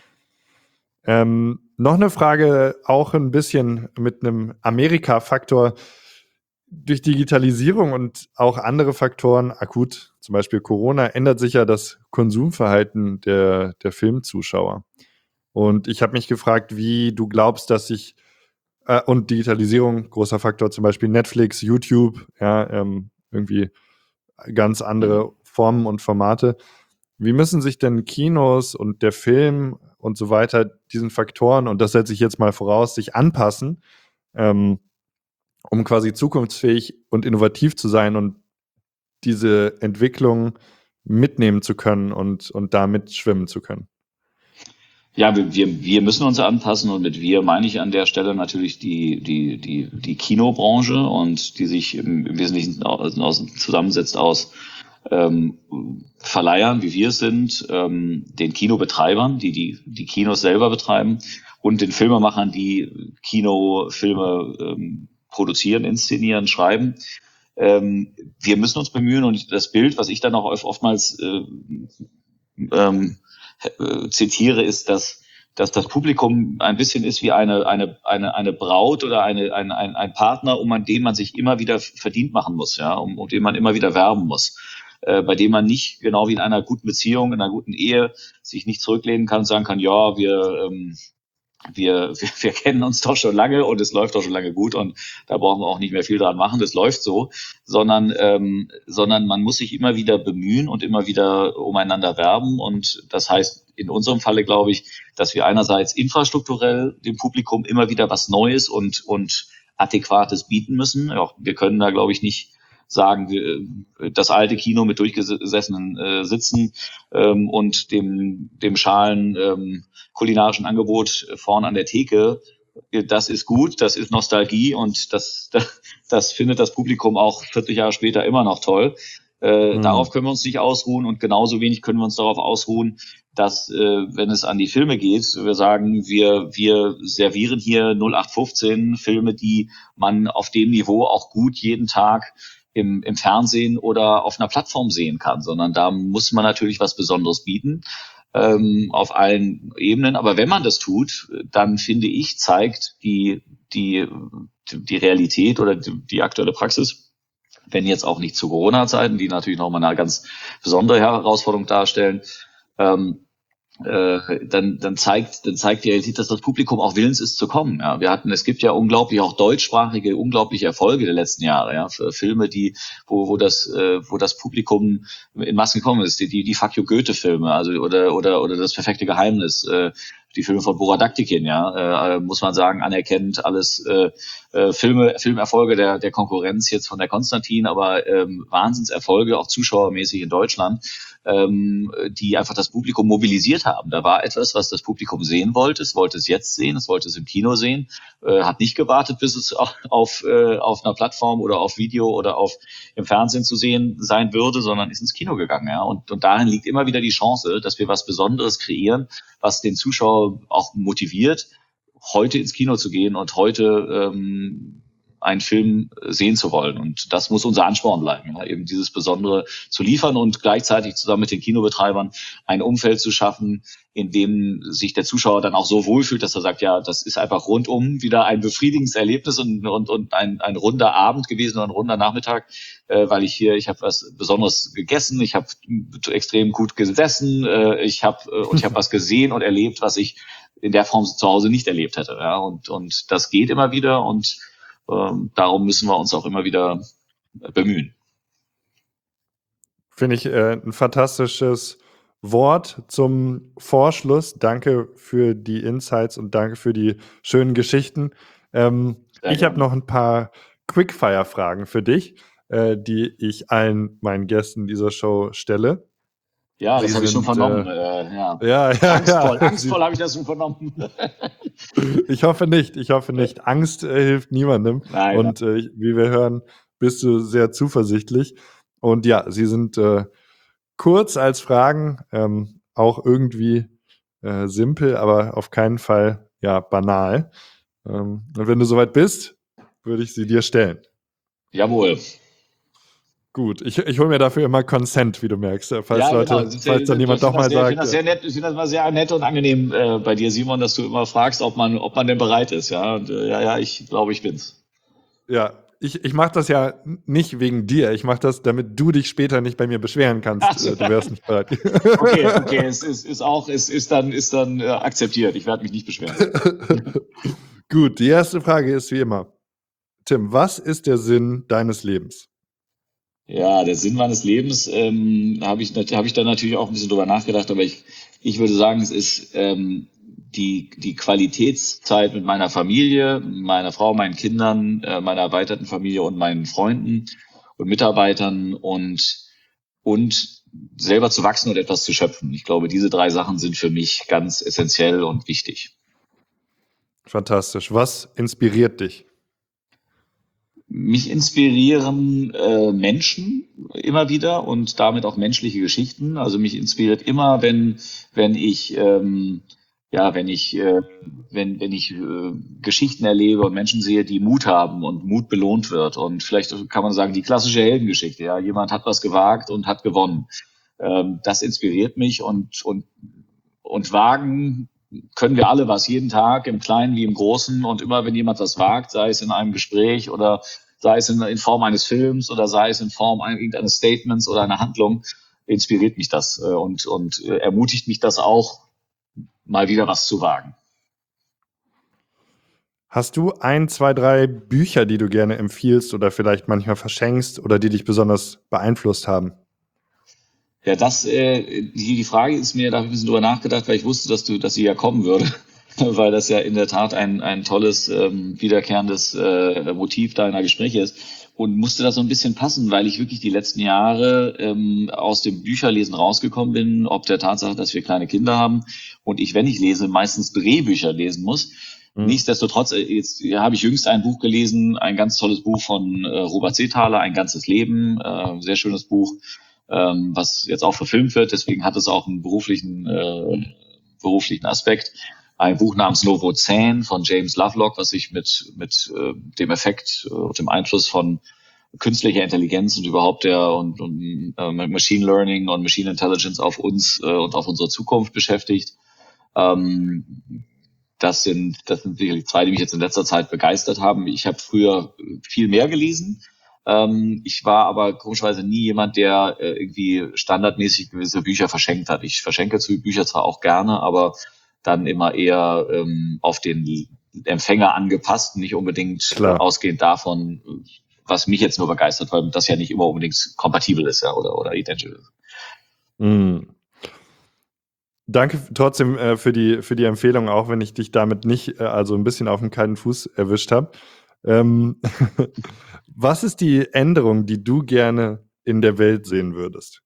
Ähm, noch eine Frage, auch ein bisschen mit einem Amerika-Faktor. Durch Digitalisierung und auch andere Faktoren, akut, zum Beispiel Corona, ändert sich ja das Konsumverhalten der, der Filmzuschauer. Und ich habe mich gefragt, wie du glaubst, dass sich äh, und Digitalisierung, großer Faktor, zum Beispiel Netflix, YouTube, ja, ähm, irgendwie ganz andere Formen und Formate. Wie müssen sich denn Kinos und der Film und so weiter diesen Faktoren, und das setze ich jetzt mal voraus, sich anpassen, ähm, um quasi zukunftsfähig und innovativ zu sein und diese Entwicklung mitnehmen zu können und, und da mitschwimmen zu können? Ja, wir, wir wir müssen uns anpassen und mit wir meine ich an der Stelle natürlich die, die, die, die Kinobranche und die sich im, im Wesentlichen aus, aus, zusammensetzt aus ähm, Verleihern, wie wir es sind, ähm, den Kinobetreibern, die, die die Kinos selber betreiben und den Filmemachern, die Kinofilme ähm, produzieren, inszenieren, schreiben. ähm, wir müssen uns bemühen und das Bild, was ich dann auch oftmals äh, ähm, äh, zitiere, ist, dass dass das Publikum ein bisschen ist wie eine eine eine eine Braut oder eine ein ein, ein Partner, um an dem man sich immer wieder verdient machen muss, ja, um, um den man immer wieder werben muss, äh, bei dem man nicht genau wie in einer guten Beziehung, in einer guten Ehe sich nicht zurücklehnen kann und sagen kann, ja, wir ähm, wir, wir, wir kennen uns doch schon lange und es läuft doch schon lange gut und da brauchen wir auch nicht mehr viel dran machen, das läuft so, sondern, ähm, sondern man muss sich immer wieder bemühen und immer wieder umeinander werben und das heißt in unserem Falle, glaube ich, dass wir einerseits infrastrukturell dem Publikum immer wieder was Neues und, und Adäquates bieten müssen. Ja, wir können da, glaube ich, nicht sagen, wir, das alte Kino mit durchgesessenen äh, Sitzen ähm, und dem, dem schalen ähm, kulinarischen Angebot vorn an der Theke, das ist gut, das ist Nostalgie und das, das, das findet das Publikum auch vierzig Jahre später immer noch toll. Äh, mhm. Darauf können wir uns nicht ausruhen und genauso wenig können wir uns darauf ausruhen, dass, äh, wenn es an die Filme geht, wir sagen, wir, wir servieren hier null acht fünfzehn Filme, die man auf dem Niveau auch gut jeden Tag im, im Fernsehen oder auf einer Plattform sehen kann, sondern da muss man natürlich was Besonderes bieten, ähm, auf allen Ebenen. Aber wenn man das tut, dann finde ich, zeigt die, die, die Realität oder die, die aktuelle Praxis, wenn jetzt auch nicht zu Corona-Zeiten, die natürlich nochmal eine ganz besondere Herausforderung darstellen, ähm, äh, dann, dann zeigt, dann zeigt die Realität, dass das Publikum auch willens ist zu kommen. Ja, wir hatten, es gibt ja unglaublich auch deutschsprachige, unglaubliche Erfolge der letzten Jahre, ja, für Filme, die, wo, wo das, äh, wo das Publikum in Massen gekommen ist, die, die, die Fuck you Goethe-Filme, also, oder, oder, oder das perfekte Geheimnis, äh, die Filme von Bora Daktikin, ja, äh, muss man sagen, anerkennt alles, äh, äh, Filme, Filmerfolge der, der Konkurrenz jetzt von der Konstantin, aber, ähm, Wahnsinnserfolge, auch zuschauermäßig in Deutschland, ähm, die einfach das Publikum mobilisiert haben. Da war etwas, was das Publikum sehen wollte. Es wollte es jetzt sehen, es wollte es im Kino sehen, äh, hat nicht gewartet, bis es auf, auf, äh, auf einer Plattform oder auf Video oder auf im Fernsehen zu sehen sein würde, sondern ist ins Kino gegangen. Ja? Und, und darin liegt immer wieder die Chance, dass wir was Besonderes kreieren, was den Zuschauer auch motiviert, heute ins Kino zu gehen und heute ähm, einen Film sehen zu wollen. Und das muss unser Ansporn bleiben, ja, eben dieses Besondere zu liefern und gleichzeitig zusammen mit den Kinobetreibern ein Umfeld zu schaffen, in dem sich der Zuschauer dann auch so wohlfühlt, dass er sagt, ja, das ist einfach rundum wieder ein befriedigendes Erlebnis und, und, und ein, ein runder Abend gewesen oder ein runder Nachmittag, äh, weil ich hier, ich habe was Besonderes gegessen, ich habe extrem gut gesessen, äh, ich habe äh, und ich habe was gesehen und erlebt, was ich in der Form zu Hause nicht erlebt hätte. Ja, und, und das geht immer wieder und ähm, darum müssen wir uns auch immer wieder bemühen. Finde ich äh, ein fantastisches Wort zum Vorschluss. Danke für die Insights und danke für die schönen Geschichten. Ähm, ich habe noch ein paar Quickfire-Fragen für dich, äh, die ich allen meinen Gästen dieser Show stelle. Ja, das habe ich schon vernommen. Äh, äh, ja. Ja, ja, angstvoll, ja. angstvoll habe ich das schon vernommen. Ich hoffe nicht, ich hoffe nicht. Angst äh, hilft niemandem. Nein, und äh, wie wir hören, bist du sehr zuversichtlich. Und ja, sie sind äh, kurz als Fragen, ähm, auch irgendwie äh, simpel, aber auf keinen Fall ja banal. Ähm, und wenn du soweit bist, würde ich sie dir stellen. Jawohl. Gut, ich, ich hole mir dafür immer Consent, wie du merkst. Falls, ja, Leute, genau. falls dann jemand doch mal sehr, sagt. Ich finde das sehr nett, ich finde das mal sehr nett und angenehm äh, bei dir, Simon, dass du immer fragst, ob man, ob man denn bereit ist. Ja, und, äh, ja, ja, ich glaube, ich bin's. Ja, ich, ich mache das ja nicht wegen dir. Ich mache das, damit du dich später nicht bei mir beschweren kannst. So. Du wärst nicht bereit. Okay, okay, es ist, ist auch, es ist dann, ist dann äh, akzeptiert. Ich werde mich nicht beschweren. Gut, die erste Frage ist wie immer. Tim, was ist der Sinn deines Lebens? Ja, der Sinn meines Lebens, ähm, habe ich, hab ich dann natürlich auch ein bisschen drüber nachgedacht, aber ich, ich würde sagen, es ist ähm, die, die Qualitätszeit mit meiner Familie, meiner Frau, meinen Kindern, äh, meiner erweiterten Familie und meinen Freunden und Mitarbeitern und, und selber zu wachsen und etwas zu schöpfen. Ich glaube, diese drei Sachen sind für mich ganz essentiell und wichtig. Fantastisch. Was inspiriert dich? Mich inspirieren äh, Menschen immer wieder und damit auch menschliche Geschichten. Also mich inspiriert immer, wenn wenn ich ähm, ja, wenn ich, äh, wenn, wenn ich äh, Geschichten erlebe und Menschen sehe, die Mut haben und Mut belohnt wird. Und vielleicht kann man sagen, die klassische Heldengeschichte, ja, jemand hat was gewagt und hat gewonnen. Ähm, das inspiriert mich und, und, und wagen können wir alle was, jeden Tag, im Kleinen wie im Großen. Und immer wenn jemand was wagt, sei es in einem Gespräch oder sei es in, in Form eines Films oder sei es in Form ein- irgendeines Statements oder einer Handlung, inspiriert mich das äh, und, und äh, ermutigt mich das auch, mal wieder was zu wagen. Hast du ein, zwei, drei Bücher, die du gerne empfiehlst oder vielleicht manchmal verschenkst oder die dich besonders beeinflusst haben? Ja, das, äh, die, die Frage ist mir, da habe ich ein bisschen drüber nachgedacht, weil ich wusste, dass du, dass sie ja kommen würde, weil das ja in der Tat ein, ein tolles, ähm, wiederkehrendes äh, Motiv deiner Gespräche ist. Und musste das so ein bisschen passen, weil ich wirklich die letzten Jahre ähm, aus dem Bücherlesen rausgekommen bin, ob der Tatsache, dass wir kleine Kinder haben und ich, wenn ich lese, meistens Drehbücher lesen muss. Hm. Nichtsdestotrotz, äh, jetzt ja, habe ich jüngst ein Buch gelesen, ein ganz tolles Buch von äh, Robert Seethaler, Ein ganzes Leben, äh, sehr schönes Buch, ähm, was jetzt auch verfilmt wird. Deswegen hat es auch einen beruflichen, äh, beruflichen Aspekt. Ein Buch namens Novozän von James Lovelock, was sich mit, mit äh, dem Effekt und äh, dem Einfluss von künstlicher Intelligenz und überhaupt der und, und äh, Machine Learning und Machine Intelligence auf uns äh, und auf unsere Zukunft beschäftigt. Ähm, das sind, das sind sicherlich zwei, die mich jetzt in letzter Zeit begeistert haben. Ich habe früher viel mehr gelesen. Ähm, ich war aber komischerweise nie jemand, der äh, irgendwie standardmäßig gewisse Bücher verschenkt hat. Ich verschenke zu Bücher zwar auch gerne, aber dann immer eher ähm, auf den Empfänger angepasst, nicht unbedingt äh, Klar. ausgehend davon, was mich jetzt nur begeistert, weil das ja nicht immer unbedingt kompatibel ist, ja, oder, oder identisch ist. Hm. Danke trotzdem äh, für, die, für die Empfehlung, auch wenn ich dich damit nicht, äh, also ein bisschen auf den kalten Fuß erwischt habe. Ähm, was ist die Änderung, die du gerne in der Welt sehen würdest?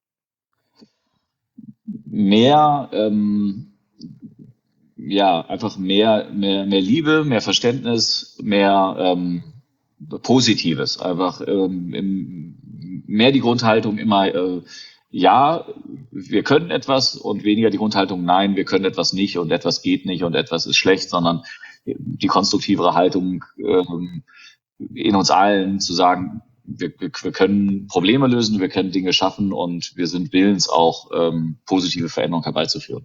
Mehr, ähm, ja, einfach mehr, mehr, mehr Liebe, mehr Verständnis, mehr ähm, Positives. Einfach ähm, im, mehr die Grundhaltung immer, äh, ja, wir können etwas und weniger die Grundhaltung, nein, wir können etwas nicht und etwas geht nicht und etwas ist schlecht, sondern die konstruktivere Haltung ähm, in uns allen zu sagen, wir, wir, wir können Probleme lösen, wir können Dinge schaffen und wir sind willens auch ähm, positive Veränderungen herbeizuführen.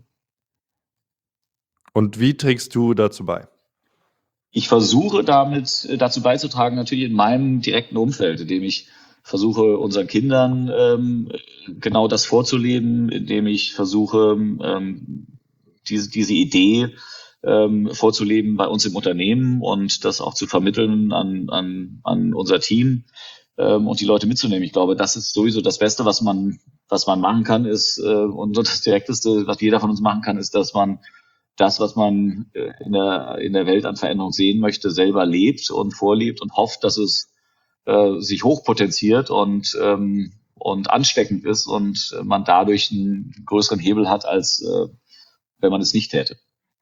Und wie trägst du dazu bei? Ich versuche damit äh, dazu beizutragen, natürlich in meinem direkten Umfeld, indem ich versuche, unseren Kindern ähm, genau das vorzuleben, indem ich versuche, ähm, diese, diese Idee ähm, vorzuleben bei uns im Unternehmen und das auch zu vermitteln an, an, an unser Team ähm, und die Leute mitzunehmen. Ich glaube, das ist sowieso das Beste, was man, was man machen kann, ist äh, und das Direkteste, was jeder von uns machen kann, ist, dass man das, was man äh, in der, in der Welt an Veränderung sehen möchte, selber lebt und vorlebt und hofft, dass es äh, sich hochpotenziert und, ähm, und ansteckend ist und man dadurch einen größeren Hebel hat, als äh, wenn man es nicht täte.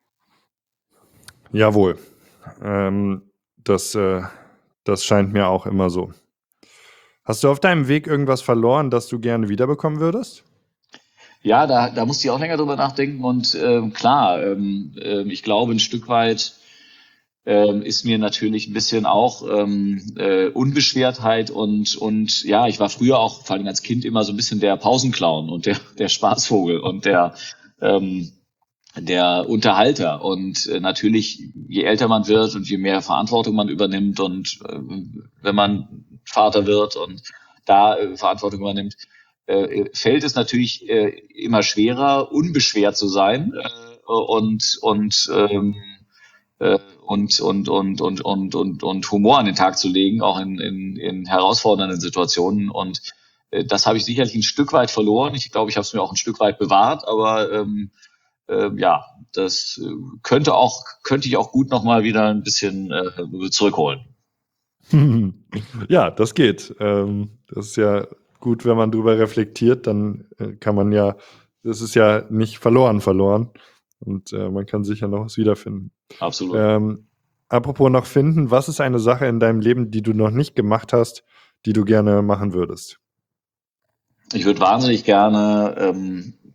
Jawohl. Ähm, das, äh, das scheint mir auch immer so. Hast du auf deinem Weg irgendwas verloren, das du gerne wiederbekommen würdest? Ja, da, da musste ich auch länger drüber nachdenken und ähm, klar, ähm, ähm, ich glaube ein Stück weit ähm, ist mir natürlich ein bisschen auch ähm, äh, Unbeschwertheit und und ja, ich war früher auch vor allem als Kind immer so ein bisschen der Pausenclown und der der Spaßvogel und der ähm, der Unterhalter. Und äh, natürlich, je älter man wird und je mehr Verantwortung man übernimmt und äh, wenn man Vater wird und da äh, Verantwortung übernimmt, äh, fällt es natürlich äh, immer schwerer, unbeschwert zu sein äh, und und ähm, äh, und, und, und, und, und, und, und Humor an den Tag zu legen, auch in, in, in herausfordernden Situationen. Und äh, das habe ich sicherlich ein Stück weit verloren. Ich glaube, ich habe es mir auch ein Stück weit bewahrt, aber ähm, äh, ja, das äh, könnte auch, könnte ich auch gut nochmal wieder ein bisschen äh, zurückholen. Ja, das geht. Ähm, das ist ja gut, wenn man drüber reflektiert, dann äh, kann man ja, das ist ja nicht verloren verloren und äh, man kann sicher noch was wiederfinden. Absolut. Ähm, apropos noch finden, was ist eine Sache in deinem Leben, die du noch nicht gemacht hast, die du gerne machen würdest? Ich würde wahnsinnig gerne ähm,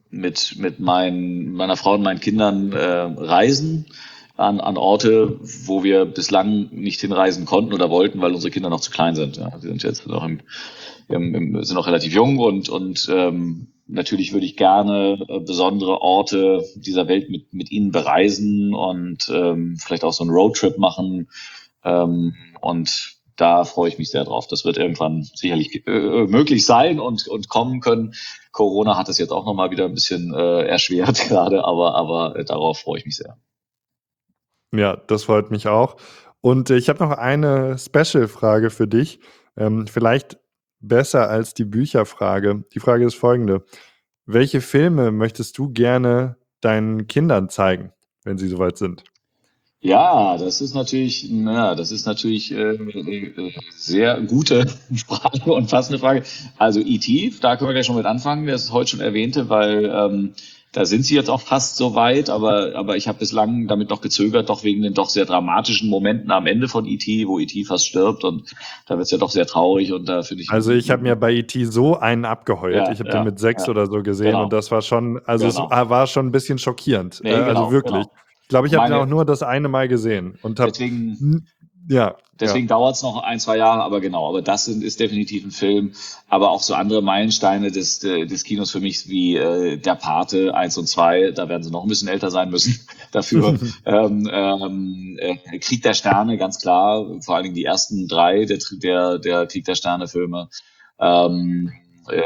mit, mit mein, meiner Frau und meinen Kindern äh, reisen an, an Orte, wo wir bislang nicht hinreisen konnten oder wollten, weil unsere Kinder noch zu klein sind. Ja. Die sind jetzt noch im, im, im, sind noch relativ jung und, und ähm, natürlich würde ich gerne äh, besondere Orte dieser Welt mit, mit ihnen bereisen und ähm, vielleicht auch so einen Roadtrip machen. Ähm, und da freue ich mich sehr drauf. Das wird irgendwann sicherlich äh, möglich sein und, und kommen können. Corona hat es jetzt auch nochmal wieder ein bisschen äh, erschwert gerade, aber, aber äh, darauf freue ich mich sehr. Ja, das freut mich auch. Und äh, ich habe noch eine Special-Frage für dich. Ähm, vielleicht besser als die Bücherfrage. Die Frage ist folgende. Welche Filme möchtest du gerne deinen Kindern zeigen, wenn sie soweit sind? Ja, das ist natürlich, na, das ist natürlich äh, äh, sehr gute Frage und passende Frage. Also E T, da können wir gleich schon mit anfangen, wer es heute schon erwähnte, weil ähm, da sind sie jetzt auch fast so weit, aber aber ich habe bislang damit noch gezögert, doch wegen den doch sehr dramatischen Momenten am Ende von E T, wo E T fast stirbt und da wird's ja doch sehr traurig und da finde ich, Also ich habe mir bei E T so einen abgeheult. ja, Ich habe den ja, mit sechs ja, oder so gesehen und genau, das war schon, also es genau. war schon ein bisschen schockierend. Äh, Nee, also genau, wirklich. genau. Ich glaube, ich habe den auch Meine, nur das eine Mal gesehen und habe, deswegen ja, ja. Deswegen dauert es noch ein, zwei Jahre, aber genau, aber das sind, ist definitiv ein Film. Aber auch so andere Meilensteine des, äh, des Kinos für mich wie äh, Der Pate eins und zwei, da werden sie noch ein bisschen älter sein müssen dafür. ähm, ähm, äh, Krieg der Sterne, ganz klar, vor allen Dingen die ersten drei der, der, der Krieg der Sterne-Filme. Ähm, äh,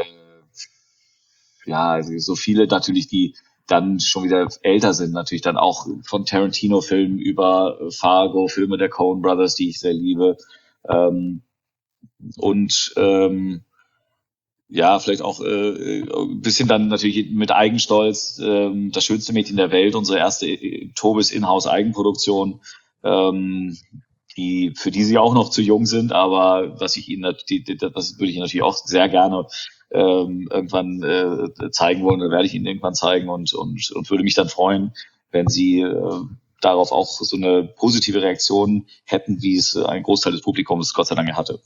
ja, also so viele natürlich, die dann schon wieder älter sind, natürlich dann auch von Tarantino-Filmen über Fargo, Filme der Coen Brothers, die ich sehr liebe. Ähm, und ähm, ja, vielleicht auch äh, ein bisschen dann natürlich mit Eigenstolz, ähm, das schönste Mädchen der Welt, unsere erste äh, Tobis Inhouse-Eigenproduktion, ähm, die, für die sie auch noch zu jung sind, aber was ich ihnen natürlich, das würde ich ihnen natürlich auch sehr gerne ähm, irgendwann äh, zeigen wollen, oder werde ich ihnen irgendwann zeigen und, und, und würde mich dann freuen, wenn sie äh, darauf auch so eine positive Reaktion hätten, wie es ein Großteil des Publikums Gott sei Dank hatte.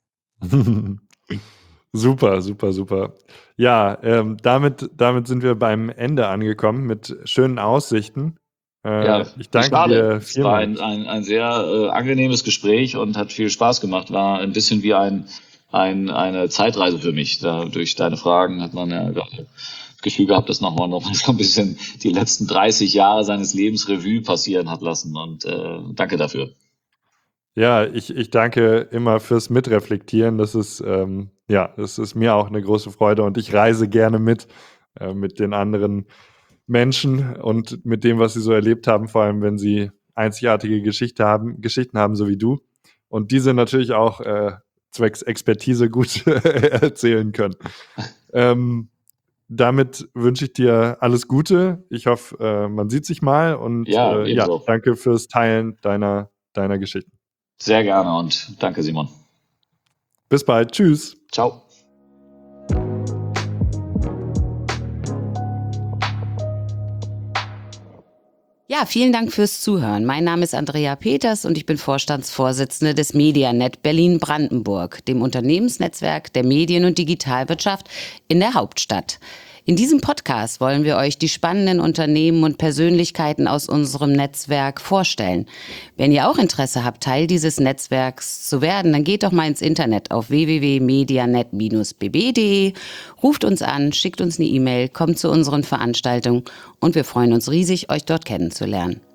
Super, super, super. Ja, ähm, damit, damit sind wir beim Ende angekommen mit schönen Aussichten. Ja, Äh, ich wie danke schade. dir Es war ein, vielmals. ein, ein sehr äh, angenehmes Gespräch und hat viel Spaß gemacht. War ein bisschen wie ein, ein, eine Zeitreise für mich. Da, durch deine Fragen hat man ja das Gefühl gehabt, dass nochmal noch mal so ein bisschen die letzten dreißig Jahre seines Lebens Revue passieren hat lassen. Und äh, danke dafür. Ja, ich, ich danke immer fürs Mitreflektieren. Das ist, ähm, ja, das ist mir auch eine große Freude und ich reise gerne mit, äh, mit den anderen Menschen und mit dem, was sie so erlebt haben, vor allem wenn sie einzigartige Geschichte haben, Geschichten haben, so wie du. Und diese natürlich auch äh, zwecks Expertise gut erzählen können. Ähm, damit wünsche ich dir alles Gute. Ich hoffe, äh, man sieht sich mal und Ja, äh, ja, ebenso. danke fürs Teilen deiner, deiner Geschichten. Sehr gerne und danke, Simon. Bis bald. Tschüss. Ciao. Ja, vielen Dank fürs Zuhören. Mein Name ist Andrea Peters und ich bin Vorstandsvorsitzende des Medianet Berlin-Brandenburg, dem Unternehmensnetzwerk der Medien- und Digitalwirtschaft in der Hauptstadt. In diesem Podcast wollen wir euch die spannenden Unternehmen und Persönlichkeiten aus unserem Netzwerk vorstellen. Wenn ihr auch Interesse habt, Teil dieses Netzwerks zu werden, dann geht doch mal ins Internet auf w w w punkt medianet Bindestrich b b punkt d e, ruft uns an, schickt uns eine E-Mail, kommt zu unseren Veranstaltungen und wir freuen uns riesig, euch dort kennenzulernen.